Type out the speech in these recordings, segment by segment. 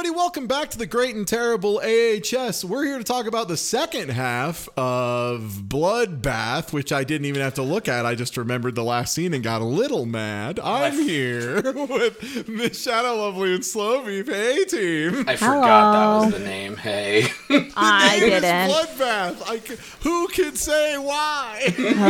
everybody. Welcome back to the Great and Terrible AHS. We're here to talk about the second half of Bloodbath, which I didn't even have to look at. I just remembered the last scene and got a little mad. I'm here with Miss Shadow Lovely and Slow-Beef. Hey, team. I forgot that was the name. Hey. I didn't. Bloodbath. Who can say why?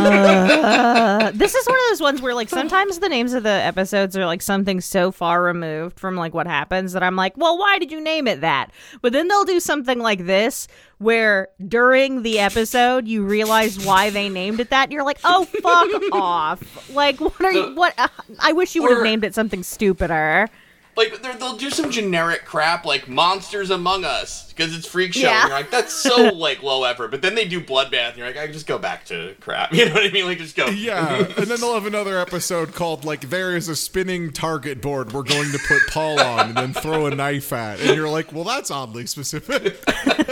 This is one of those ones where, like, sometimes the names of the episodes are, like, something so far removed from, like, what happens that I'm like, well, why did you name it that? But then they'll do something like this where during the episode you realize why they named it that and you're like, oh, fuck off. Like, I wish you would have named it something stupider. Like, they'll do some generic crap like Monsters Among Us because it's Freak Show. Yeah. And you're like, that's so, like, low effort. But then they do Bloodbath and you're like, I can just go back to crap. You know what I mean? Like, just go. Yeah. And then they'll have another episode called, like, there is a spinning target board we're going to put Paul on and then throw a knife at. And you're like, well, that's oddly specific.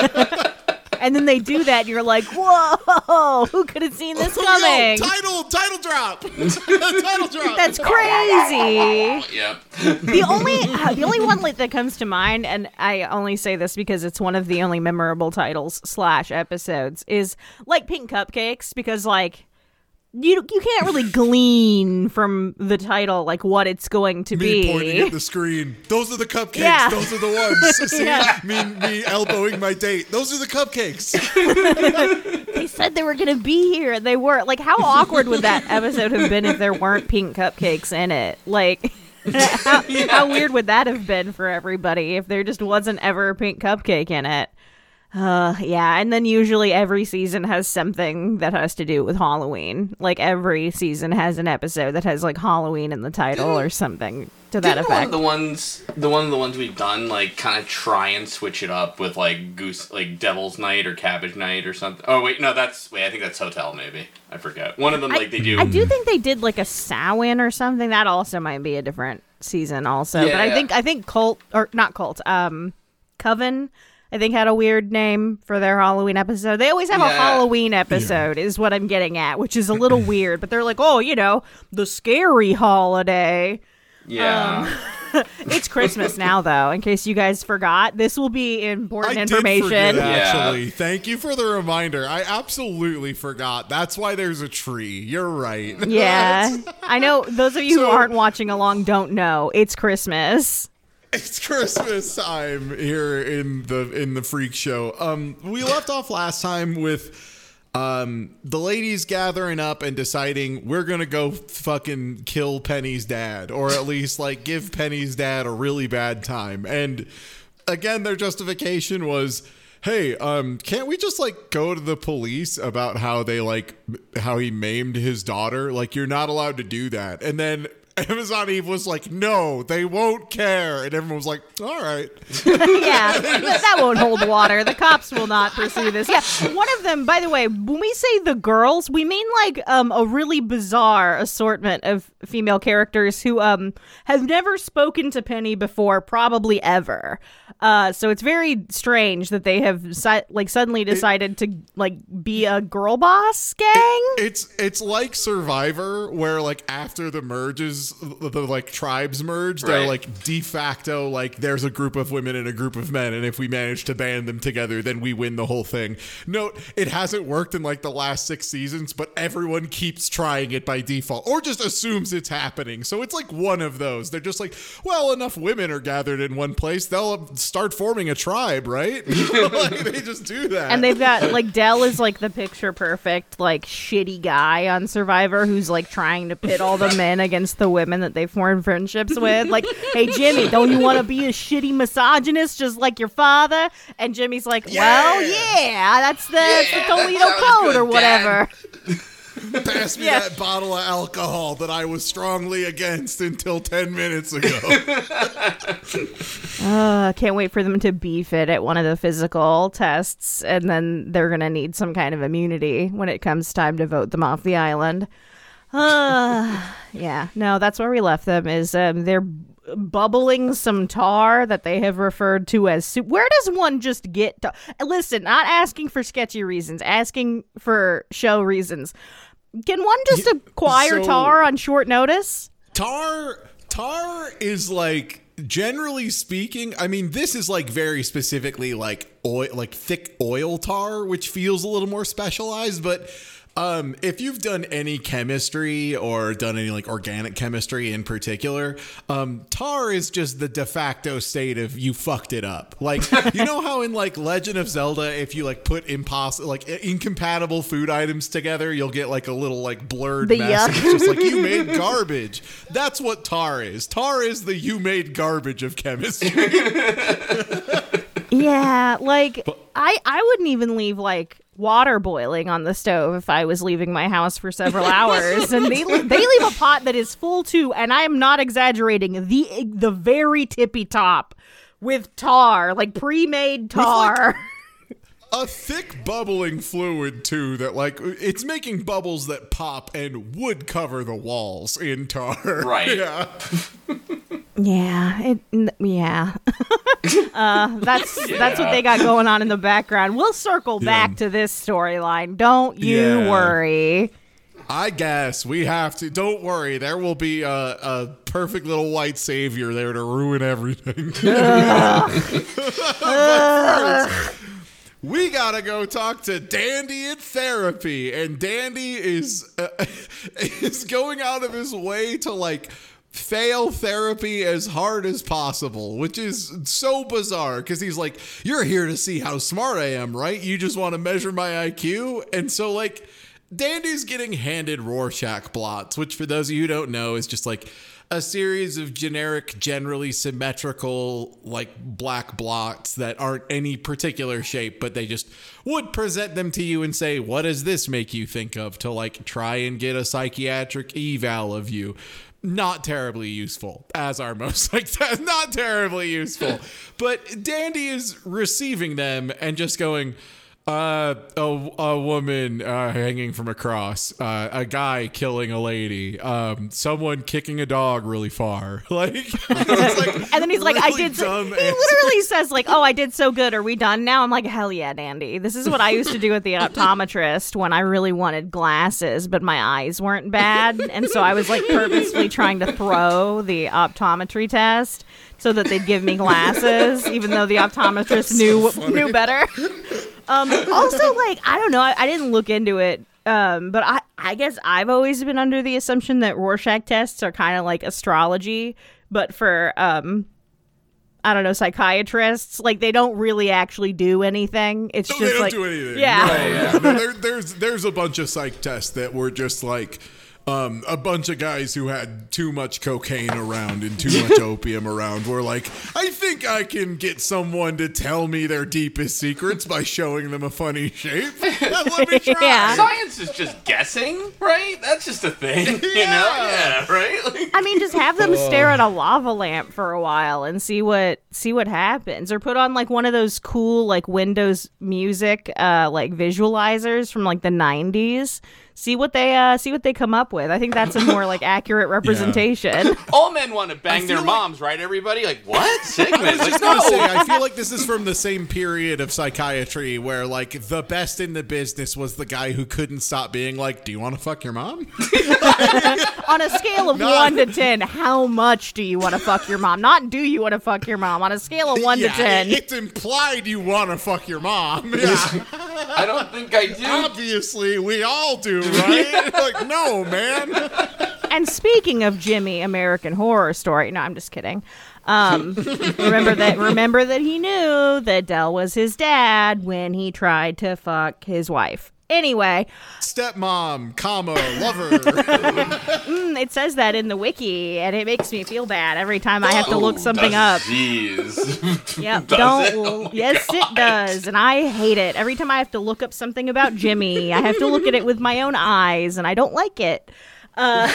And then they do that, and you're like, whoa, who could have seen this coming? Yo, title drop. Title drop. That's crazy. Yep. The only one like, that comes to mind, and I only say this because it's one of the only memorable titles / episodes, is like Pink Cupcakes, because like you can't really glean from the title like what it's going to be. Me pointing at the screen. Those are the cupcakes. Yeah. Those are the ones. See, Yeah. me elbowing my date. Those are the cupcakes. They said they were going to be here, and they were. Like, how awkward would that episode have been if there weren't pink cupcakes in it? Like, how weird would that have been for everybody if there just wasn't ever a pink cupcake in it? Yeah, and then usually every season has something that has to do with Halloween. Like, every season has an episode that has, like, Halloween in the title or something to that effect. One of the ones we've done, like, kind of try and switch it up with, like, Devil's Night or Cabbage Night or something. Oh, wait, no, I think that's Hotel, maybe. I forget. One of them, like, they do. I do think they did, like, a Samhain or something. That also might be a different season also. Yeah, but I think Coven, I think, had a weird name for their Halloween episode. They always have a Halloween episode, is what I'm getting at, which is a little weird. But they're like, oh, the scary holiday. Yeah. It's Christmas now, though, in case you guys forgot. This will be important information. Did forget, actually. Yeah. Thank you for the reminder. I absolutely forgot. That's why there's a tree. You're right. Yeah. I know those of you who aren't watching along don't know. It's Christmas. It's Christmas time here in the Freak Show. We left off last time with the ladies gathering up and deciding we're gonna go fucking kill Penny's dad, or at least like give Penny's dad a really bad time. And again, their justification was, hey, can't we just like go to the police about how he maimed his daughter? Like, you're not allowed to do that. And then Amazon Eve was like, no, they won't care. And everyone was like, all right. Yeah, that won't hold water. The cops will not pursue this. Yeah, one of them, by the way, when we say the girls, we mean like a really bizarre assortment of female characters who have never spoken to Penny before, probably ever. So it's very strange that they have suddenly decided to like be a girl boss gang. It's like Survivor, where like after the merges, the like tribes merge, they're like de facto like there's a group of women and a group of men, and if we manage to band them together, then we win the whole thing. Note, it hasn't worked in like the last 6 seasons, but everyone keeps trying it by default or just assumes it's happening. So it's like one of those. They're just like, well, enough women are gathered in one place, they'll start forming a tribe, right? Like, they just do that. And they've got like Del is like the picture perfect like shitty guy on Survivor who's like trying to pit all the men against the women that they formed friendships with. Like, hey Jimmy, don't you want to be a shitty misogynist just like your father? And Jimmy's like, well, yeah, that's the Toledo Code or whatever. Pass me that bottle of alcohol that I was strongly against until 10 minutes ago. Can't wait for them to beef it at one of the physical tests, and then they're gonna need some kind of immunity when it comes time to vote them off the island. Yeah, no, that's where we left them, is they're bubbling some tar that they have referred to as soup. Where does one just get listen, not asking for sketchy reasons, asking for show reasons. Can one just acquire tar on short notice? Tar is like generally speaking, I mean, this is like very specifically like oil, like thick oil tar, which feels a little more specialized. But if you've done any chemistry or done any like organic chemistry in particular, tar is just the de facto state of you fucked it up. Like, you know how in like Legend of Zelda, if you like put incompatible food items together, you'll get like a little like blurred mess. And it's just like, you made garbage. That's what tar is. Tar is the you made garbage of chemistry. Yeah, like I wouldn't even leave like water boiling on the stove if I was leaving my house for several hours, and they leave a pot that is full to, and I am not exaggerating, the very tippy top with tar, like pre-made tar. A thick bubbling fluid too that like it's making bubbles that pop and would cover the walls in tar. Right. Yeah. Yeah. That's what they got going on in the background. We'll circle back to this storyline. Don't you worry. I guess we have to. Don't worry. There will be a perfect little white savior there to ruin everything. First, we gotta go talk to Dandy in therapy, and Dandy is going out of his way to like fail therapy as hard as possible, which is so bizarre because he's like, you're here to see how smart I am, right? You just want to measure my IQ. And so like Dandy's getting handed Rorschach blots, which for those of you who don't know is just like a series of generic, generally symmetrical, like black blots that aren't any particular shape, but they just would present them to you and say, what does this make you think of, to like try and get a psychiatric eval of you. Not terribly useful, as are most like that. Not terribly useful. But Dandy is receiving them and just going, a woman hanging from a cross, a guy killing a lady, someone kicking a dog really far. Like, it's like and then he's like, really I did. He dumb literally says like, oh, I did so good. Are we done now? I'm like, hell yeah, Dandy. This is what I used to do at the optometrist when I really wanted glasses, but my eyes weren't bad. And so I was like purposefully trying to throw the optometry test so that they'd give me glasses, even though the optometrist knew better. Also, like, I don't know, I didn't look into it, but I guess I've always been under the assumption that Rorschach tests are kind of like astrology, but for, I don't know, psychiatrists, like, they don't really actually do anything. It's just they don't like, do anything. Yeah. No, there's a bunch of psych tests that were just like, a bunch of guys who had too much cocaine around and too much opium around were like, I think I can get someone to tell me their deepest secrets by showing them a funny shape. Let me try. Yeah. Science is just guessing, right? That's just a thing, you know? Yeah, right? Like, I mean, just have them stare at a lava lamp for a while and see what happens, or put on like one of those cool like Windows music like visualizers from like the 90s. See what they come up with. I think that's a more like accurate representation. all men want to bang their moms, right? Everybody, like, what? Sigmund? I was just gonna say, I feel like this is from the same period of psychiatry where like the best in the business was the guy who couldn't stop being like, do you want to fuck your mom? On a scale of 1 to 10, how much do you want to fuck your mom? Not do you want to fuck your mom. On a scale of 1 to 10. It's implied you want to fuck your mom. Yeah. I don't think I do. Obviously, we all do, right? Like, no, man. And speaking of Jimmy, American Horror Story. No, I'm just kidding. Remember that he knew that Del was his dad when he tried to fuck his wife. Anyway. Stepmom, lover. It says that in the wiki, and it makes me feel bad every time I have to look something up. Jeez. Yep. Does it? Yes, it does, and I hate it. Every time I have to look up something about Jimmy, I have to look at it with my own eyes, and I don't like it. But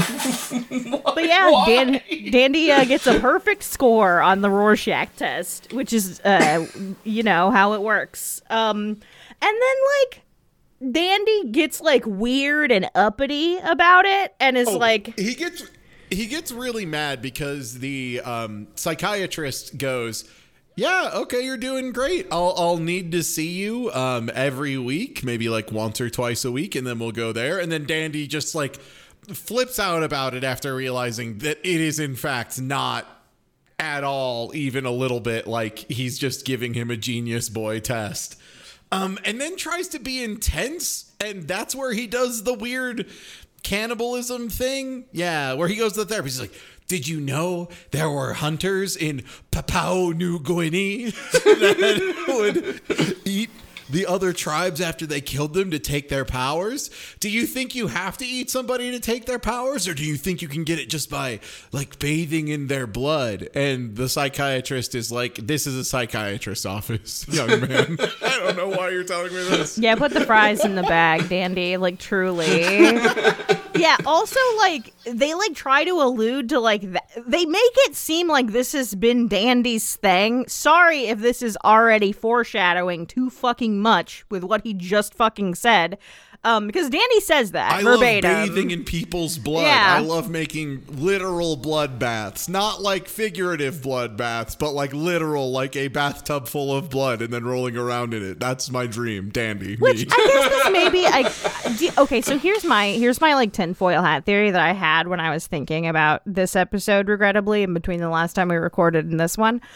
yeah, Dandy gets a perfect score on the Rorschach test, which is, you know, how it works. And then, like, Dandy gets like weird and uppity about it, and is like he gets really mad because the psychiatrist goes, yeah, okay, you're doing great. I'll need to see you every week, maybe like once or twice a week, and then we'll go there. And then Dandy just like flips out about it after realizing that it is in fact not at all, even a little bit, like he's just giving him a genius boy test. And then tries to be intense, and that's where he does the weird cannibalism thing. Yeah, where he goes to the therapist. He's like, did you know there were hunters in Papua New Guinea that would eat the other tribes after they killed them to take their powers? Do you think you have to eat somebody to take their powers, or do you think you can get it just by like bathing in their blood? And the psychiatrist is like, this is a psychiatrist's office, young man. I don't know why you're telling me this. Yeah, put the fries in the bag, Dandy. Like, truly. Yeah, also, like, they, like, try to allude to, like, they make it seem like this has been Dandy's thing. Sorry if this is already foreshadowing too fucking much with what he just fucking said. Because Dandy says that verbatim. I love bathing in people's blood. Yeah. I love making literal blood baths. Not like figurative blood baths, but like literal, like a bathtub full of blood and then rolling around in it. That's my dream, Dandy. Which me. I guess this may be okay, so here's my like tinfoil hat theory that I had when I was thinking about this episode, regrettably, in between the last time we recorded and this one.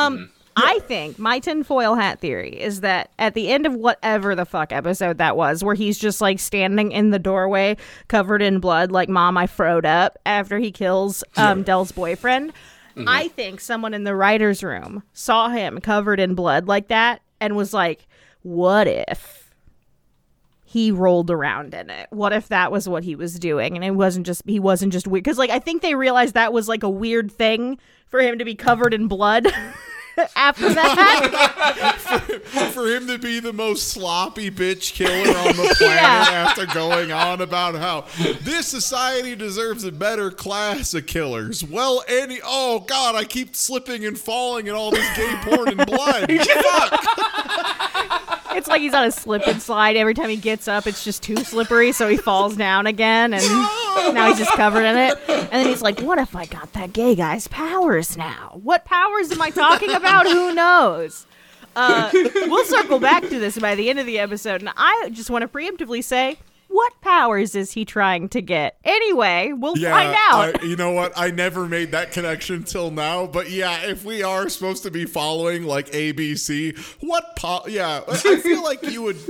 I think my tinfoil hat theory is that at the end of whatever the fuck episode that was, where he's just like standing in the doorway covered in blood, like, Mom, I froed up, after he kills Del's boyfriend, I think someone in the writer's room saw him covered in blood like that and was like, what if he rolled around in it? What if that was what he was doing? And he wasn't just weird. Because, like, I think they realized that was like a weird thing for him to be covered in blood. After that, for him to be the most sloppy bitch killer on the planet after going on about how this society deserves a better class of killers. Well, oh God, I keep slipping and falling in all this gay porn and blood. Fuck. it's like he's on a slip and slide. Every time he gets up, it's just too slippery, so he falls down again, and now he's just covered in it. And then he's like, what if I got that gay guy's powers now? What powers am I talking about? Who knows? We'll circle back to this by the end of the episode, and I just want to preemptively say, what powers is he trying to get? Anyway, we'll find out. You know what? I never made that connection till now. But yeah, if we are supposed to be following like ABC, I feel like you would.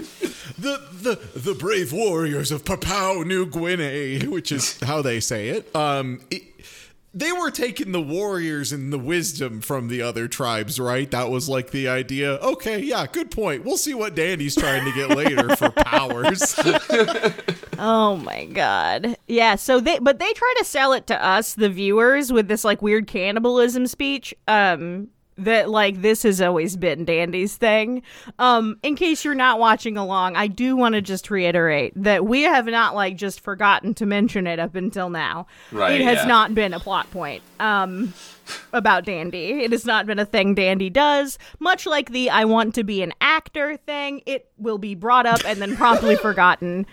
The brave warriors of Papua New Guinea, which is how they say it. They were taking the warriors and the wisdom from the other tribes, right? That was like the idea. Okay, yeah, good point. We'll see what Dandy's trying to get later for powers. Oh my God. Yeah, so they try to sell it to us, the viewers, with this like weird cannibalism speech. That like this has always been Dandy's thing. In case you're not watching along, I do want to just reiterate that we have not like just forgotten to mention it up until now. Right, it has not been a plot point about Dandy. It has not been a thing Dandy does. Much like the I want to be an actor thing, it will be brought up and then promptly forgotten.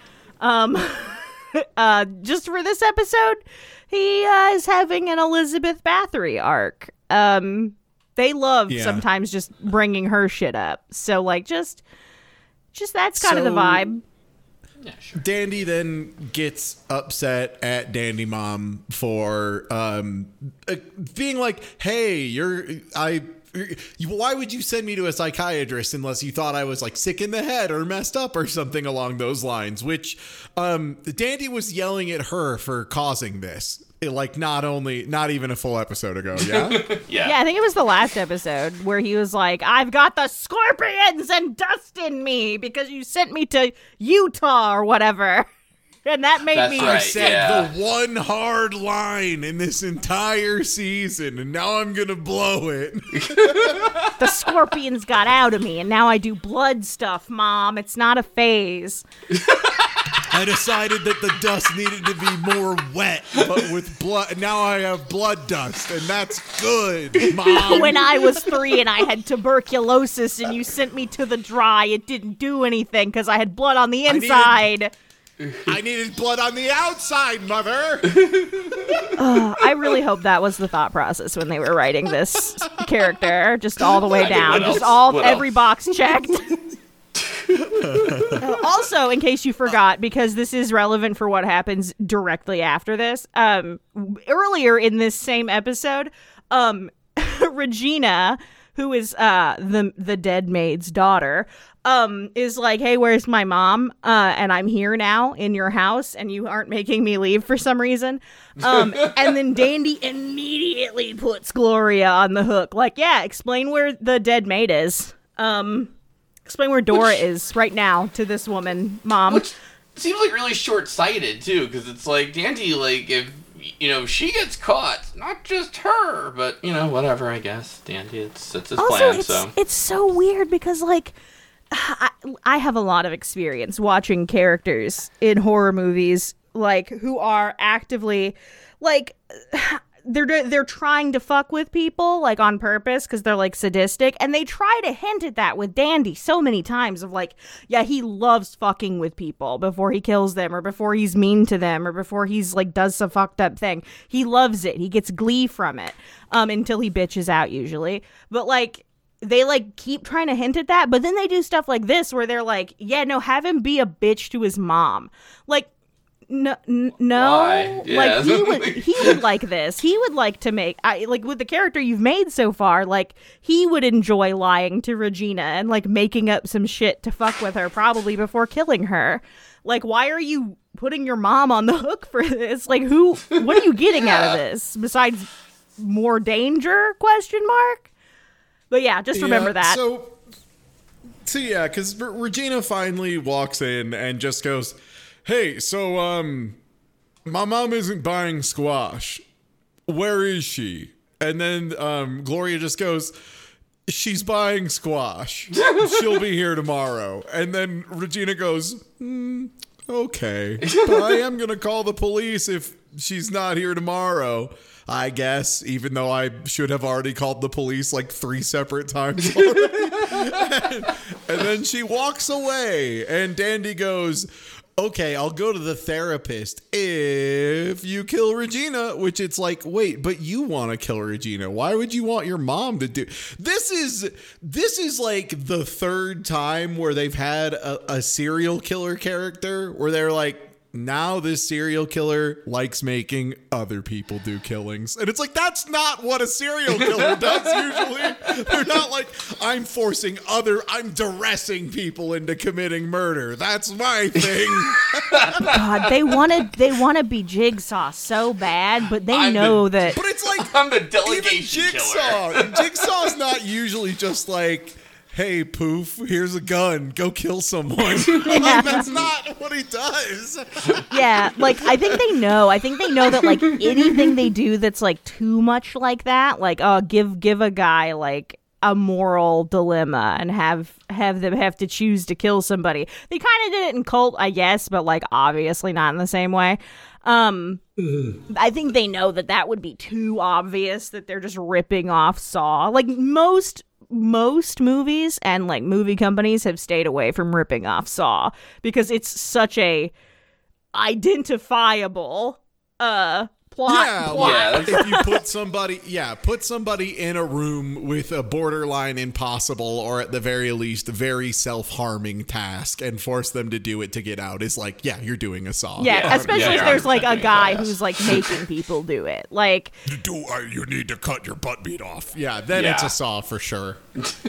Just for this episode, he is having an Elizabeth Bathory arc. They love sometimes just bringing her shit up. So, like, just that's kind of the vibe. Yeah, sure. Dandy then gets upset at Dandy Mom for being like, hey, why would you send me to a psychiatrist unless you thought I was like sick in the head or messed up or something along those lines, which Dandy was yelling at her for causing this. Like not even a full episode ago, yeah? Yeah, I think it was the last episode where he was like, I've got the scorpions and dust in me because you sent me to Utah or whatever. And that made me... I said the one hard line in this entire season, and now I'm gonna blow it. The scorpions got out of me, and now I do blood stuff, Mom. It's not a phase. I decided that the dust needed to be more wet, but with blood. Now I have blood dust, and that's good, Mom. When I was 3 and I had tuberculosis and you sent me to the dry, it didn't do anything because I had blood on the inside. I needed blood on the outside, Mother. I really hope that was the thought process when they were writing this character, just all the way down, just every box checked. Also, in case you forgot, because this is relevant for what happens directly after this, earlier in this same episode, Regina, who is the dead maid's daughter, is like, hey, where's my mom? And I'm here now in your house, and you aren't making me leave for some reason. And then Dandy immediately puts Gloria on the hook. Like, yeah, explain where the dead maid is. Explain where Dora is right now to this woman, Mom. Which seems like really short-sighted, too, because it's like, Dandy, like, if, she gets caught, not just her, but, whatever, I guess. Dandy, it's his plan, so. It's so weird because, like, I have a lot of experience watching characters in horror movies, like, who are actively, like, they're trying to fuck with people, like, on purpose because they're, like, sadistic, and they try to hint at that with Dandy so many times of, like, yeah, he loves fucking with people before he kills them or before he's mean to them or before he's, like, does some fucked up thing. He loves it. He gets glee from it until he bitches out, usually. But, like, they, like, keep trying to hint at that, but then they do stuff like this where they're like, yeah, no, have him be a bitch to his mom. Like, no, Why? Yeah. Like, he would like this. He would like to make, like, with the character you've made so far, like, he would enjoy lying to Regina and, like, making up some shit to fuck with her probably before killing her. Like, why are you putting your mom on the hook for this? Like, what are you getting out of this besides more danger, question mark? But yeah, just remember that. So yeah, because Regina finally walks in and just goes, hey, so, my mom isn't buying squash. Where is she? And then, Gloria just goes, she's buying squash. She'll be here tomorrow. And then Regina goes, okay, but I am going to call the police if she's not here tomorrow. I guess, even though I should have already called the police like 3 separate times already. and then she walks away, and Dandy goes, okay, I'll go to the therapist if you kill Regina, which it's like, wait, but you want to kill Regina. Why would you want your mom to do this? Is like the 3rd time where they've had a serial killer character where they're like, now this serial killer likes making other people do killings. And it's like, that's not what a serial killer does usually. They're not like, I'm duressing people into committing murder. That's my thing. God, they want to be Jigsaw so bad, but they know that. But it's like, I'm the delegation killer. Jigsaw's not usually just like, hey, Poof, here's a gun. Go kill someone. Like, that's not what he does. Yeah, like, I think they know. I think they know that, like, anything they do that's, like, too much like that, like, give a guy, like, a moral dilemma and have them have to choose to kill somebody. They kind of did it in Cult, I guess, but, like, obviously not in the same way. I think they know that would be too obvious that they're just ripping off Saw. Like, most movies and like movie companies have stayed away from ripping off Saw because it's such a identifiable plot. Yeah. If you put somebody in a room with a borderline impossible or at the very least very self-harming task and force them to do it to get out is like, yeah, you're doing a Saw. Yeah, especially if there's like a guy who's like making people do it. Like, you need to cut your butt beat off. Yeah, then it's a Saw for sure.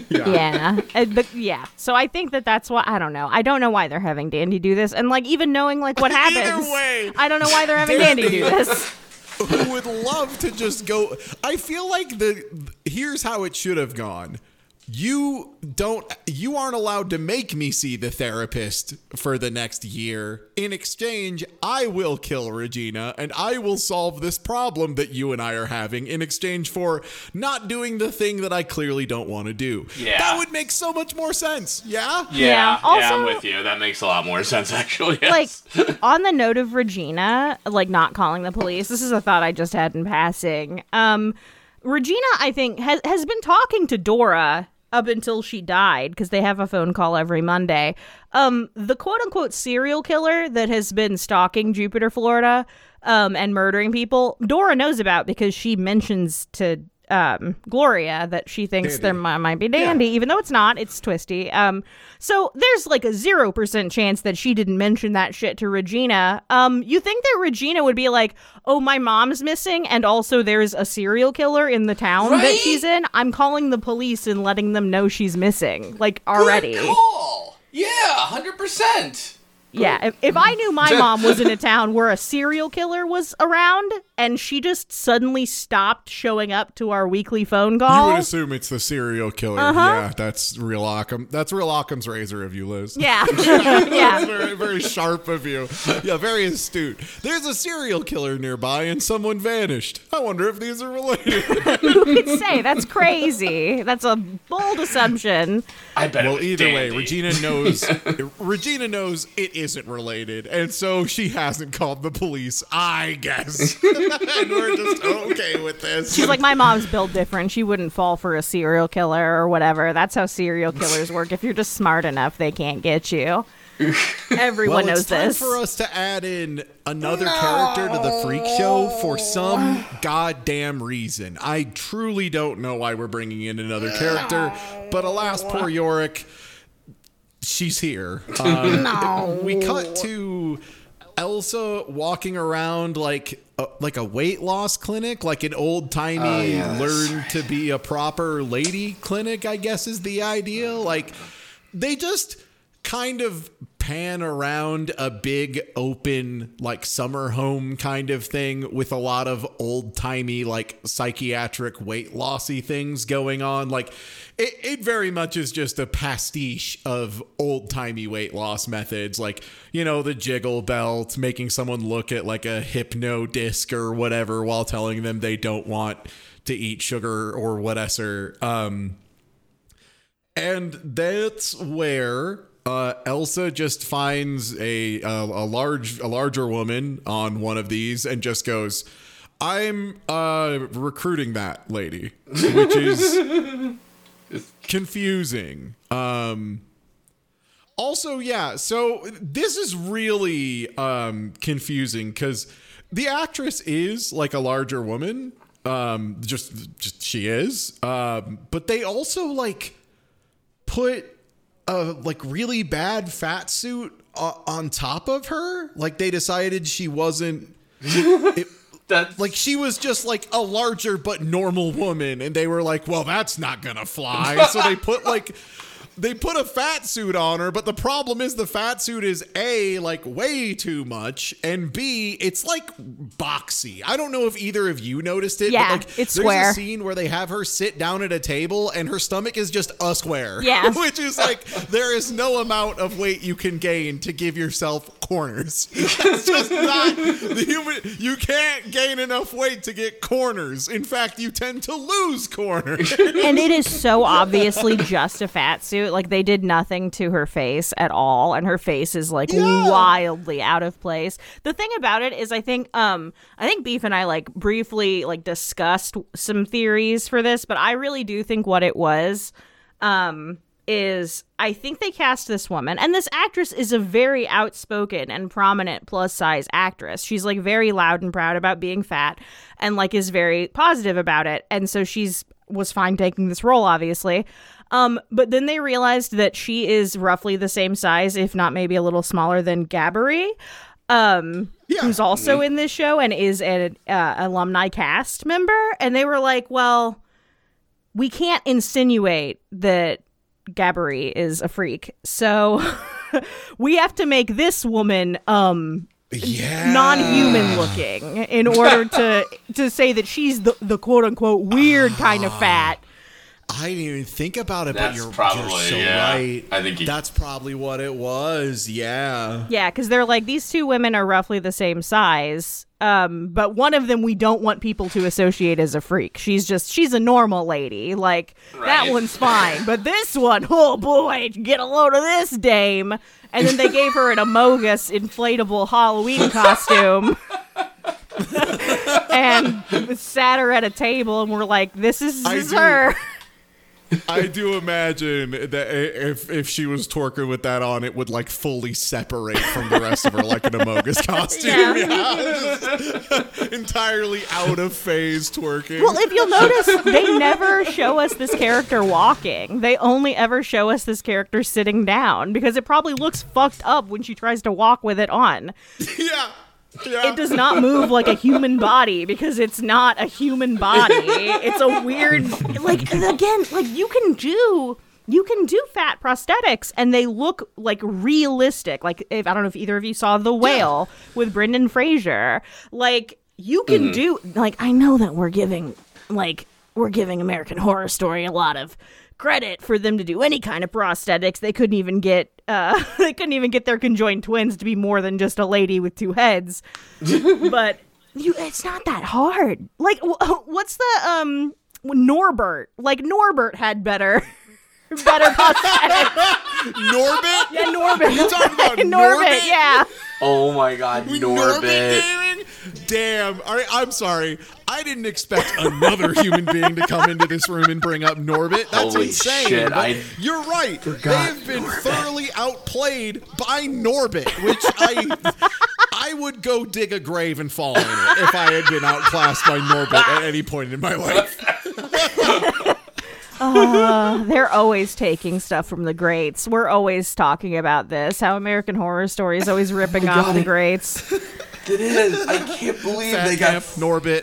Yeah. So I think that's why, I don't know why they're having Dandy do this, and like even knowing like what happens, either way, I don't know why they're having Dandy do this. Who would love to just go. I feel like here's how it should have gone. You aren't allowed to make me see the therapist for the next year. In exchange, I will kill Regina and I will solve this problem that you and I are having in exchange for not doing the thing that I clearly don't want to do. Yeah. That would make so much more sense. Yeah? Yeah. Also, I'm with you. That makes a lot more sense, actually. Yes. Like, on the note of Regina, like, not calling the police, this is a thought I just had in passing. Regina, I think, has been talking to Dora up until she died, because they have a phone call every Monday. The quote-unquote serial killer that has been stalking Jupiter, Florida, and murdering people, Dora knows about because she mentions to Gloria that she thinks there might be Dandy, even though it's not. It's Twisty. So there's like a 0% chance that she didn't mention that shit to Regina. You think that Regina would be like, oh, my mom's missing, and also there's a serial killer in the town that she's in? I'm calling the police and letting them know she's missing, like, already. Good call. Yeah, 100%. Yeah, if I knew my mom was in a town where a serial killer was around and she just suddenly stopped showing up to our weekly phone call. You would assume it's the serial killer. Yeah, that's real Occam. That's real Occam's razor of you, Liz. Yeah. That's very, very sharp of you. Yeah, very astute. There's a serial killer nearby and someone vanished. I wonder if these are related. Who could say? That's crazy. That's a bold assumption. I bet. Well, either way, Dandy. Regina knows it isn't related, and so she hasn't called the police, I guess. And we're just okay with this. She's like, my mom's built different. She wouldn't fall for a serial killer or whatever. That's how serial killers work. If you're just smart enough, they can't get you. Everyone knows it's time this. for us to add in another character to the Freak Show for some goddamn reason. I truly don't know why we're bringing in another character, but alas, poor Yorick, she's here. We cut to Elsa walking around like a weight loss clinic, like an old-timey learn to be a proper lady clinic, I guess is the idea. Like, they just kind of pan around a big open like summer home kind of thing with a lot of old-timey like psychiatric weight lossy things going on. Like it very much is just a pastiche of old-timey weight loss methods, like, you know, the jiggle belt, making someone look at like a hypno disc or whatever while telling them they don't want to eat sugar or whatever. And that's where Elsa just finds a larger woman on one of these and just goes, I'm recruiting that lady, which is confusing. Also, yeah, so this is really confusing because the actress is like a larger woman. Just she is. But they also like put a like really bad fat suit on top of her. Like they decided she wasn't like she was just like a larger but normal woman, and they were like, well, that's not gonna fly. So they put a fat suit on her, but the problem is the fat suit is A, like way too much, and B, it's like boxy. I don't know if either of you noticed it, yeah, but like it's there's square. a scene where they have her sit down at a table and her stomach is just a square. Yeah. Which is like, there is no amount of weight you can gain to give yourself corners. It's just not the human. You can't gain enough weight to get corners. In fact, you tend to lose corners. And it is so obviously just a fat suit. Like they did nothing to her face at all, and her face is like wildly out of place. The thing about it is, I think Beef and I like briefly like discussed some theories for this, but I really do think what it was is I think they cast this woman, and this actress is a very outspoken and prominent plus size actress. She's like very loud and proud about being fat and like is very positive about it, and so was fine taking this role, obviously. But then they realized that she is roughly the same size, if not maybe a little smaller than Gabbery, who's also in this show and is an alumni cast member. And they were like, well, we can't insinuate that Gabbery is a freak. So we have to make this woman non-human looking in order to say that she's the quote-unquote weird kind of fat. I didn't even think about it, That's but you're probably, so yeah. right. I think that's probably what it was. Yeah. Yeah, because they're like, these two women are roughly the same size, but one of them we don't want people to associate as a freak. She's a normal lady. Like, that one's fine. But this one, oh boy, get a load of this dame. And then they gave her an Amogus inflatable Halloween costume. And sat her at a table and we're like, this is her. I do imagine that if she was twerking with that on, it would like fully separate from the rest of her, like an Amogus costume. Just entirely out of phase twerking. Well, if you'll notice, they never show us this character walking. They only ever show us this character sitting down because it probably looks fucked up when she tries to walk with it on. Yeah. It does not move like a human body because it's not a human body. It's a weird, like, again, like you can do fat prosthetics and they look like realistic. Like, if I don't know if either of you saw The Whale with Brendan Fraser, like you can do, like, I know that we're giving American Horror Story a lot of credit for them to do any kind of prosthetics. They couldn't even get their conjoined twins to be more than just a lady with two heads. But it's not that hard. Like, what's the Norbert? Like, Norbert had better prosthetics. Norbit? Yeah, Norbit. You talking about Norbit? Yeah. Oh my God, Norbit. Gaming? Damn. All right, I'm sorry. I didn't expect another human being to come into this room and bring up Norbit. That's Holy insane. shit, But you're right. They have been thoroughly outplayed by Norbit, which I would go dig a grave and fall in it if I had been outclassed by Norbit at any point in my life. They're always taking stuff from the greats. We're always talking about this. How American Horror Story is always ripping off the greats. It is. I can't believe Fat they got Camp, Norbit.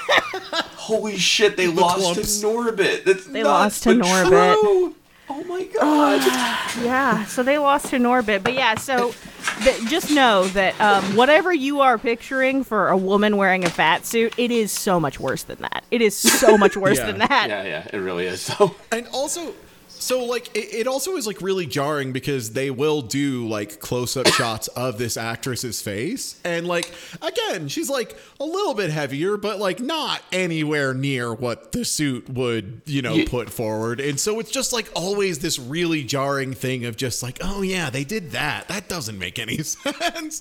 Holy shit, they lost clumps. to Norbit. They lost to Norbit. True. Oh my God. Yeah, so they lost to Norbit. But yeah, so just know that whatever you are picturing for a woman wearing a fat suit, it is so much worse than that. It is so much worse than that. Yeah, it really is. So. And also, so like it also is like really jarring because they will do like close-up shots of this actress's face, and like again, she's like a little bit heavier, but like not anywhere near what the suit would, put forward. And so it's just like always this really jarring thing of just like, oh yeah, they did that. That doesn't make any sense.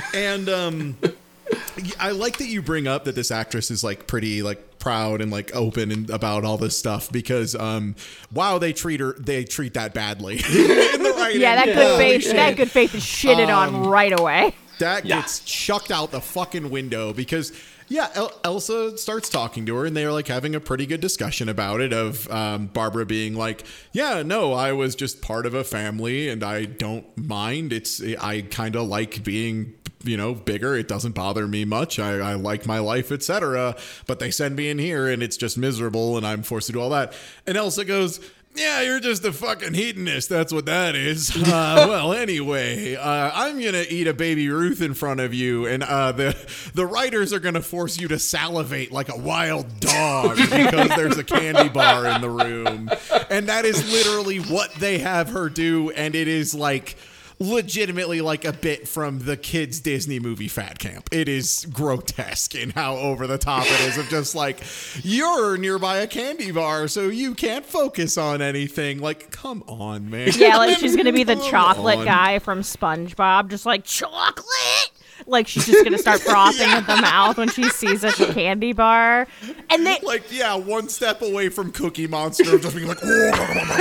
And I like that you bring up that this actress is like pretty like proud and like open and about all this stuff because wow, they treat that badly. Yeah, that good faith is shitted on right away. That gets chucked out the fucking window because Elsa starts talking to her and they're like having a pretty good discussion about it of Barbara being like, yeah, no, I was just part of a family and I don't mind. I kind of like being bigger. It doesn't bother me much. I like my life, etc. But they send me in here and it's just miserable and I'm forced to do all that. And Elsa goes, yeah, you're just a fucking hedonist. That's what that is. Well, anyway, I'm going to eat a Baby Ruth in front of you. And the writers are going to force you to salivate like a wild dog because there's a candy bar in the room. And that is literally what they have her do. And it is like legitimately like a bit from the kids' Disney movie Fat Camp. It is grotesque in how over the top it is of just like, you're nearby a candy bar, so you can't focus on anything. Like, come on, man. Yeah, like she's gonna be the chocolate guy from SpongeBob, just like, chocolate! Like she's just gonna start frothing at the mouth when she sees a candy bar. And they like, one step away from Cookie Monster, just being like, and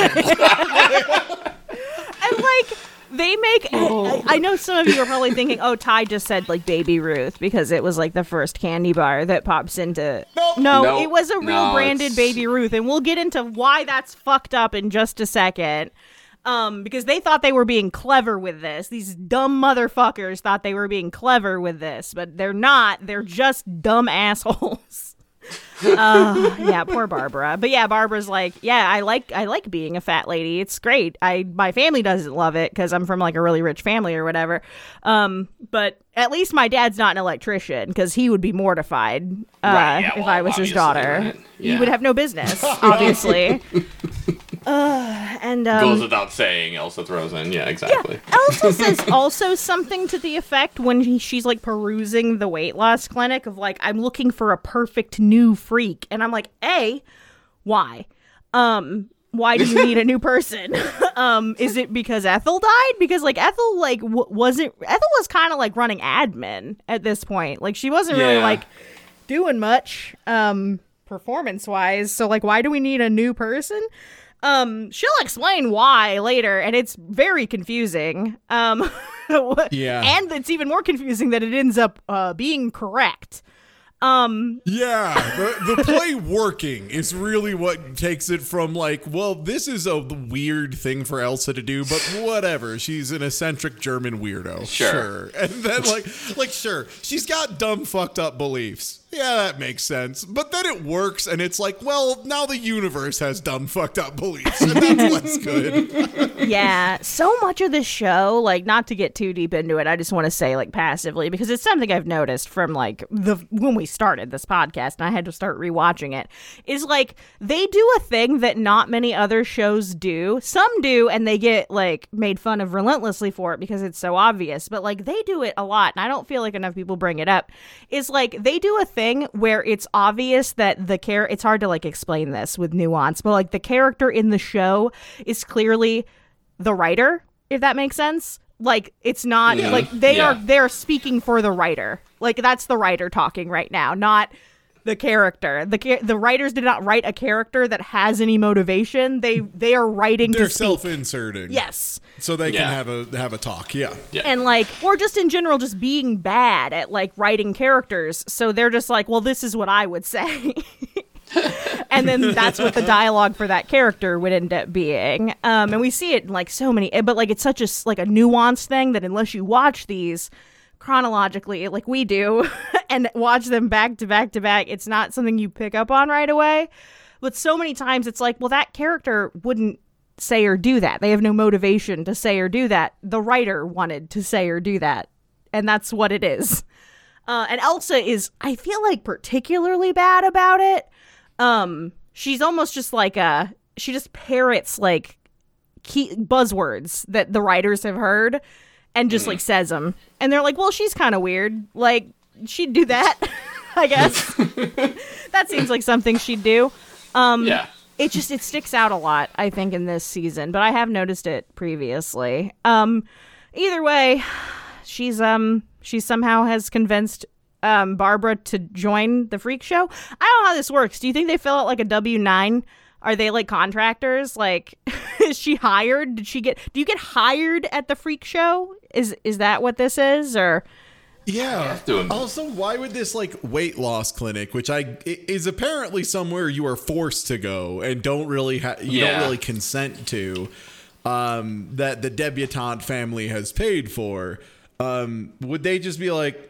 like, they make, I know some of you are probably thinking, oh, Ty just said like Baby Ruth because it was like the first candy bar that pops into. No, it was a real branded Baby Ruth. And we'll get into why that's fucked up in just a second. Because they thought they were being clever with this. These dumb motherfuckers thought they were being clever with this, but they're not. They're just dumb assholes. Yeah, poor Barbara. But yeah, Barbara's like, yeah, I like being a fat lady. It's great. My family doesn't love it because I'm from like a really rich family or whatever. But at least my dad's not an electrician because he would be mortified if I was his daughter. Right. Yeah. He would have no business, obviously. And goes without saying, Elsa throws in. Yeah, exactly. Yeah. Elsa says also something to the effect when she's like perusing the weight loss clinic of like, I'm looking for a perfect new freak. And I'm like, why? Why do you need a new person? Is it because Ethel died? Because like Ethel like Ethel was kind of like running admin at this point. Like she wasn't really like doing much performance wise. So like, why do we need a new person? She'll explain why later, and it's very confusing. Yeah. And it's even more confusing that it ends up being correct. Yeah, the play working is really what takes it from like, well, this is a weird thing for Elsa to do, but whatever. She's an eccentric German weirdo. Sure. And then like sure, she's got dumb fucked up beliefs. Yeah, that makes sense. But then it works, and it's like, well, now the universe has dumb fucked up beliefs, and that's less good. Yeah, so much of the show, like, not to get too deep into it, I just want to say, like, passively, because it's something I've noticed from, like, when we started this podcast, and I had to start rewatching it, is, like, they do a thing that not many other shows do. Some do, and they get, like, made fun of relentlessly for it because it's so obvious, but, like, they do it a lot, and I don't feel like enough people bring it up, is, like, they do a thing where it's obvious that it's hard to, like, explain this with nuance, but, like, the character in the show is clearly the writer, if that makes sense. Like, it's not like they're speaking for the writer. Like, that's the writer talking right now, not the character. The writers did not write a character that has any motivation. They are writing They're to speak. self-inserting. Yes. So they can have a talk. Yeah. And, like, or just in general, just being bad at, like, writing characters. So they're just like, well, this is what I would say. And then that's what the dialogue for that character would end up being. And we see it in, like, so many, but, like, it's such a, like, a nuanced thing that unless you watch these chronologically, like we do, and watch them back to back to back, it's not something you pick up on right away. But so many times it's like, well, that character wouldn't say or do that. They have no motivation to say or do that. The writer wanted to say or do that. And that's what it is. And Elsa is, I feel like, particularly bad about it. She's almost just like she just parrots, like, key buzzwords that the writers have heard and just, like, says them. And they're like, well, she's kind of weird. Like, she'd do that, I guess. That seems like something she'd do. It sticks out a lot, I think, in this season, but I have noticed it previously. Either way, she somehow has convinced Barbara to join the freak show. I don't know how this works. Do you think they fill out like a W-9? Are they like contractors? Like, is she hired? Do you get hired at the freak show? Is that what this is? Or yeah. Also, why would this like weight loss clinic, which is apparently somewhere you are forced to go and don't really don't really consent to, that the debutante family has paid for, would they just be like,